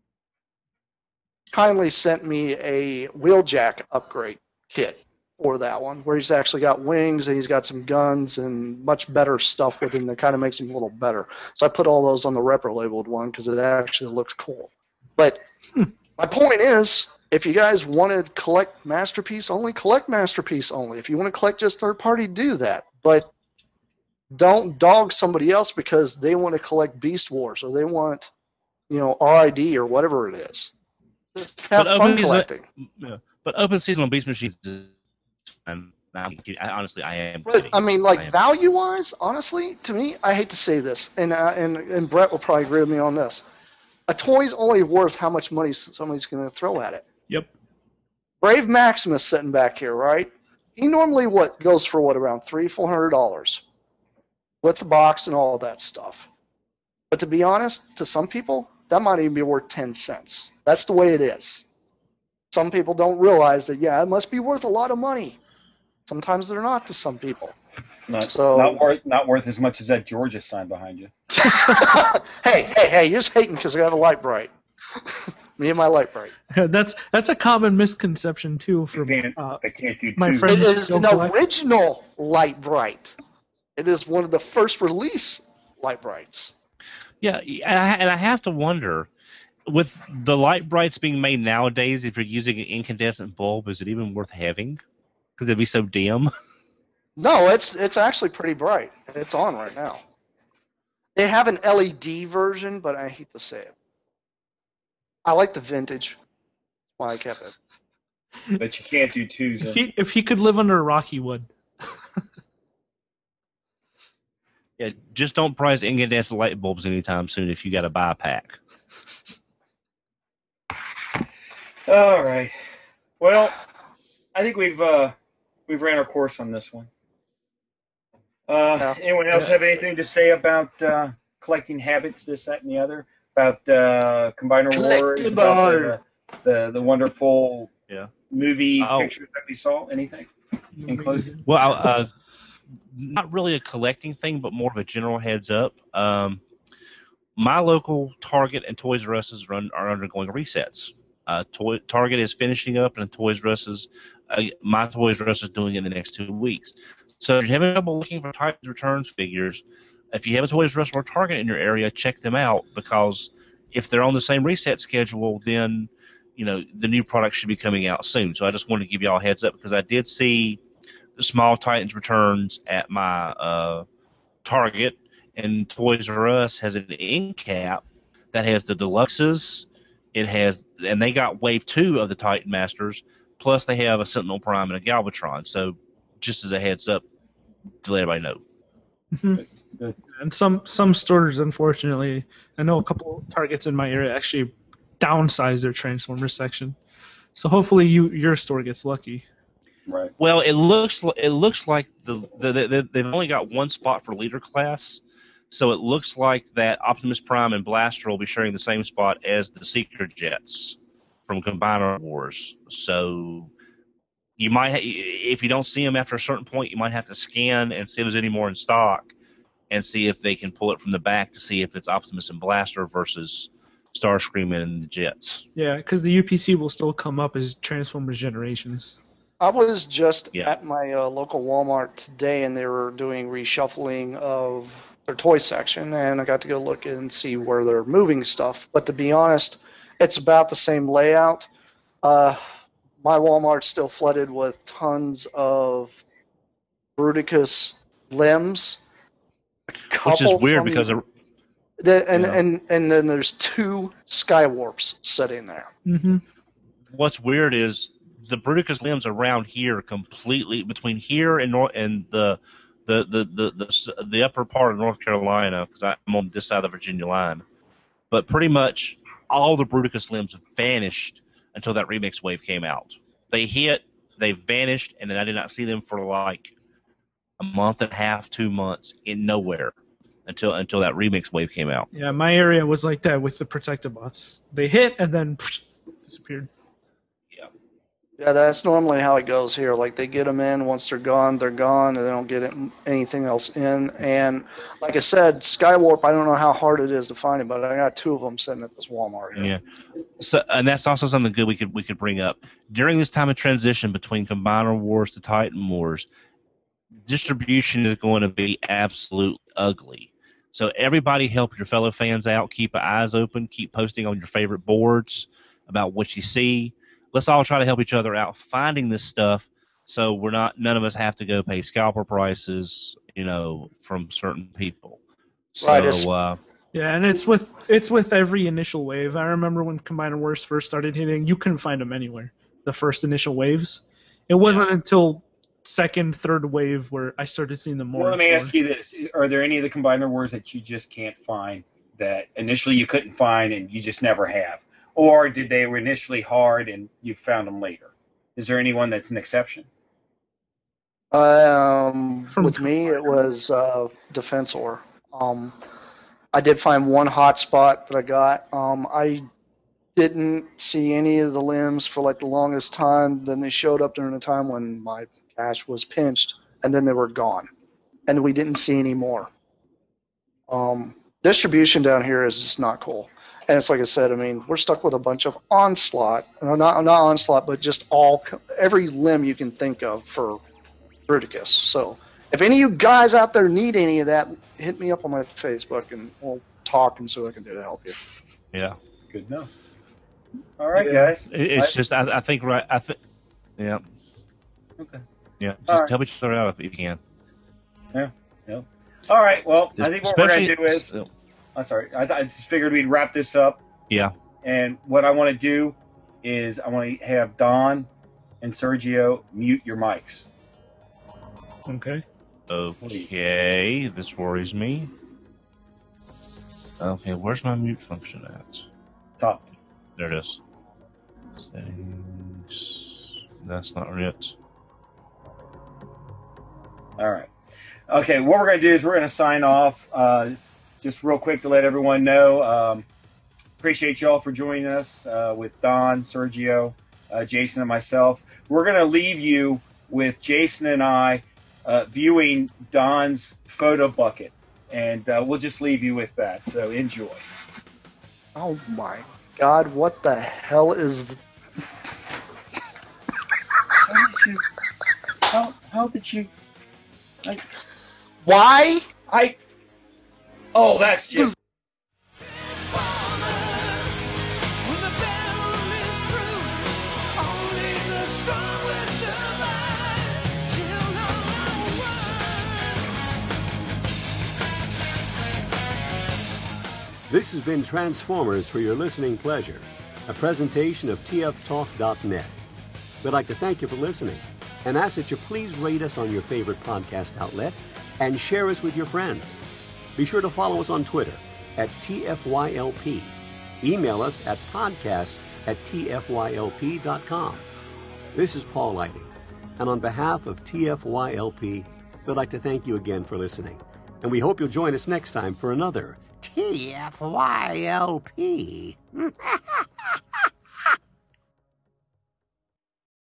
kindly sent me a Wheeljack upgrade kit for that one, where he's actually got wings and he's got some guns and much better stuff with him that kind of makes him a little better. So I put all those on the repro labeled one because it actually looks cool. But my point is, if you guys want to collect Masterpiece only, collect Masterpiece only. If you want to collect just third party, do that. But don't dog somebody else because they want to collect Beast Wars or they want, you know, R I D or whatever it is. Just have But fun open collecting. Yeah. But open season on Beast Machines is I'm, I'm kidding. I, honestly, I am But kidding. I mean, like I am. value-wise, honestly, to me, I hate to say this, and uh, and and Brett will probably agree with me on this. A toy's only worth how much money somebody's going to throw at it. Yep. Brave Maximus sitting back here, right? He normally what goes for what around three, four hundred dollars, with the box and all of that stuff. But to be honest, to some people, that might even be worth ten cents. That's the way it is. Some people don't realize that. Yeah, it must be worth a lot of money. Sometimes they're not to some people. Not, So- not worth not worth as much as that Georgia sign behind you. hey, hey, hey! You're just hating because I have a light bright. Me and my light bright. That's that's a common misconception too I from can't, uh, I can't do my two. friend- It is Don't an collect. original light bright. It is one of the first release light brights. Yeah, and I, and I have to wonder, with the light brights being made nowadays, if you're using an incandescent bulb, is it even worth having? Because it'd be so dim. No, it's it's actually pretty bright. It's on right now. They have an L E D version, but I hate to say it. I like the vintage. That's why I kept it. But you can't do twos. If he if he could live under a rock, he would. Yeah, just don't price incandescent light bulbs anytime soon if you got to buy a pack. All right. Well, I think we've uh, we've ran our course on this one. Uh, Yeah. Anyone else Yeah. have anything to say about uh, collecting habits, this, that, and the other? About uh, Combiner Wars? About the, the the wonderful Yeah. movie Oh. pictures that we saw? Anything in closing? Well, uh, not really a collecting thing, but more of a general heads up. Um, my local Target and Toys R Us run are undergoing resets. Uh, Toy, Target is finishing up, and Toys R Us is, uh, my Toys R Us is doing it in the next two weeks. So if you're having trouble looking for Titans Returns figures, if you have a Toys R Us or Target in your area, check them out, because if they're on the same reset schedule, then you know the new product should be coming out soon. So I just wanted to give you all a heads up, because I did see the small Titans Returns at my uh, Target, and Toys R Us has an end cap that has the deluxes. It has, and they got wave two of the Titan Masters, plus they have a Sentinel Prime and a Galvatron. So just as a heads up to let everybody know. Mhm. Good. And some some stores, unfortunately, I know a couple Targets in my area actually downsize their Transformers section. So hopefully you your store gets lucky. Right. Well, it looks li- it looks like the, the, the they've only got one spot for leader class, so it looks like that Optimus Prime and Blaster will be sharing the same spot as the Seeker Jets from Combiner Wars. So you might, ha- if you don't see them after a certain point, you might have to scan and see if there's any more in stock, and see if they can pull it from the back to see if it's Optimus and Blaster versus Starscream and the Jets. Yeah, because the U P C will still come up as Transformers Generations. I was just Yeah. at my uh, local Walmart today, and they were doing reshuffling of their toy section, and I got to go look and see where they're moving stuff. But to be honest, it's about the same layout. Uh, my Walmart's still flooded with tons of Bruticus limbs. A Which is couple weird from- because of, the, and, yeah. and and then there's two Skywarps sitting there. Mm-hmm. what's weird is the Bruticus limbs around here completely between here and nor- and the the the the the, the upper part of North Carolina, because I'm on this side of the Virginia line, but pretty much all the Bruticus limbs vanished until that remix wave came out. They hit, they vanished, and then I did not see them for like a month and a half, two months in nowhere until until that remix wave came out. Yeah, my area was like that with the Protectobots. They hit and then psh, disappeared. Yeah, that's normally how it goes here. Like, they get them in, once they're gone, they're gone, and they don't get it, anything else in. And like I said, Skywarp, I don't know how hard it is to find it, but I got two of them sitting at this Walmart here. Yeah. So, and that's also something good we could we could bring up during this time of transition between Combiner Wars to Titan Wars. Distribution is going to be absolutely ugly. So everybody help your fellow fans out. Keep your eyes open. Keep posting on your favorite boards about what you see. Let's all try to help each other out finding this stuff, so we're not none of us have to go pay scalper prices, you know, from certain people. So, Right, it's- uh, Yeah, and it's with it's with every initial wave. I remember when Combiner Wars first started hitting, you couldn't find them anywhere. The first initial waves. It wasn't until second, third wave where I started seeing them more. Well, let and me more. ask you this: are there any of the Combiner Wars that you just can't find, that initially you couldn't find and you just never have, or did they were initially hard and you found them later? Is there anyone that's an exception? Um, From- with me, it was uh, Defensor. Um, I did find one hot spot that I got. Um, I didn't see any of the limbs for like the longest time. Then they showed up during a time when my cash was pinched, and then they were gone, and we didn't see any more. Um, distribution down here is just not cool. And it's like I said, I mean, we're stuck with a bunch of Onslaught, no, not not Onslaught, but just all every limb you can think of for Bruticus. So if any of you guys out there need any of that, hit me up on my Facebook and we'll talk and see what I can do to help you. yeah. Good enough. All right, guys. It, it's I- just I, I think right I think yeah Okay. yeah just All right. help each other out if you can. All right. Well, I think what we're Especially- gonna do is. I'm sorry. I, th- I just figured we'd wrap this up. yeah And what I want to do is I want to have Don and Sergio mute your mics. Okay. Okay, this worries me. Okay, where's my mute function at? Top. There it is. Settings. That's not it. All right. Okay, what we're going to do is we're going to sign off. Uh, just real quick to let everyone know. Um, appreciate y'all for joining us uh, with Don, Sergio, uh, Jason, and myself. We're going to leave you with Jason and I uh, viewing Don's photo bucket. And uh, we'll just leave you with that. So enjoy. Oh my God! What the hell is? The... How did you? How, how did you? I, Why? I. Oh, that's just. When the battle is through, only the strong will survive. Children This has been Transformers for your listening pleasure, a presentation of T F talk dot net. We'd like to thank you for listening and ask that you please rate us on your favorite podcast outlet and share us with your friends. Be sure to follow us on Twitter at T F Y L P. Email us at podcast at T F Y L P dot com. This is Paul Lighting, and on behalf of T F Y L P, we'd like to thank you again for listening, and we hope you'll join us next time for another T F Y L P.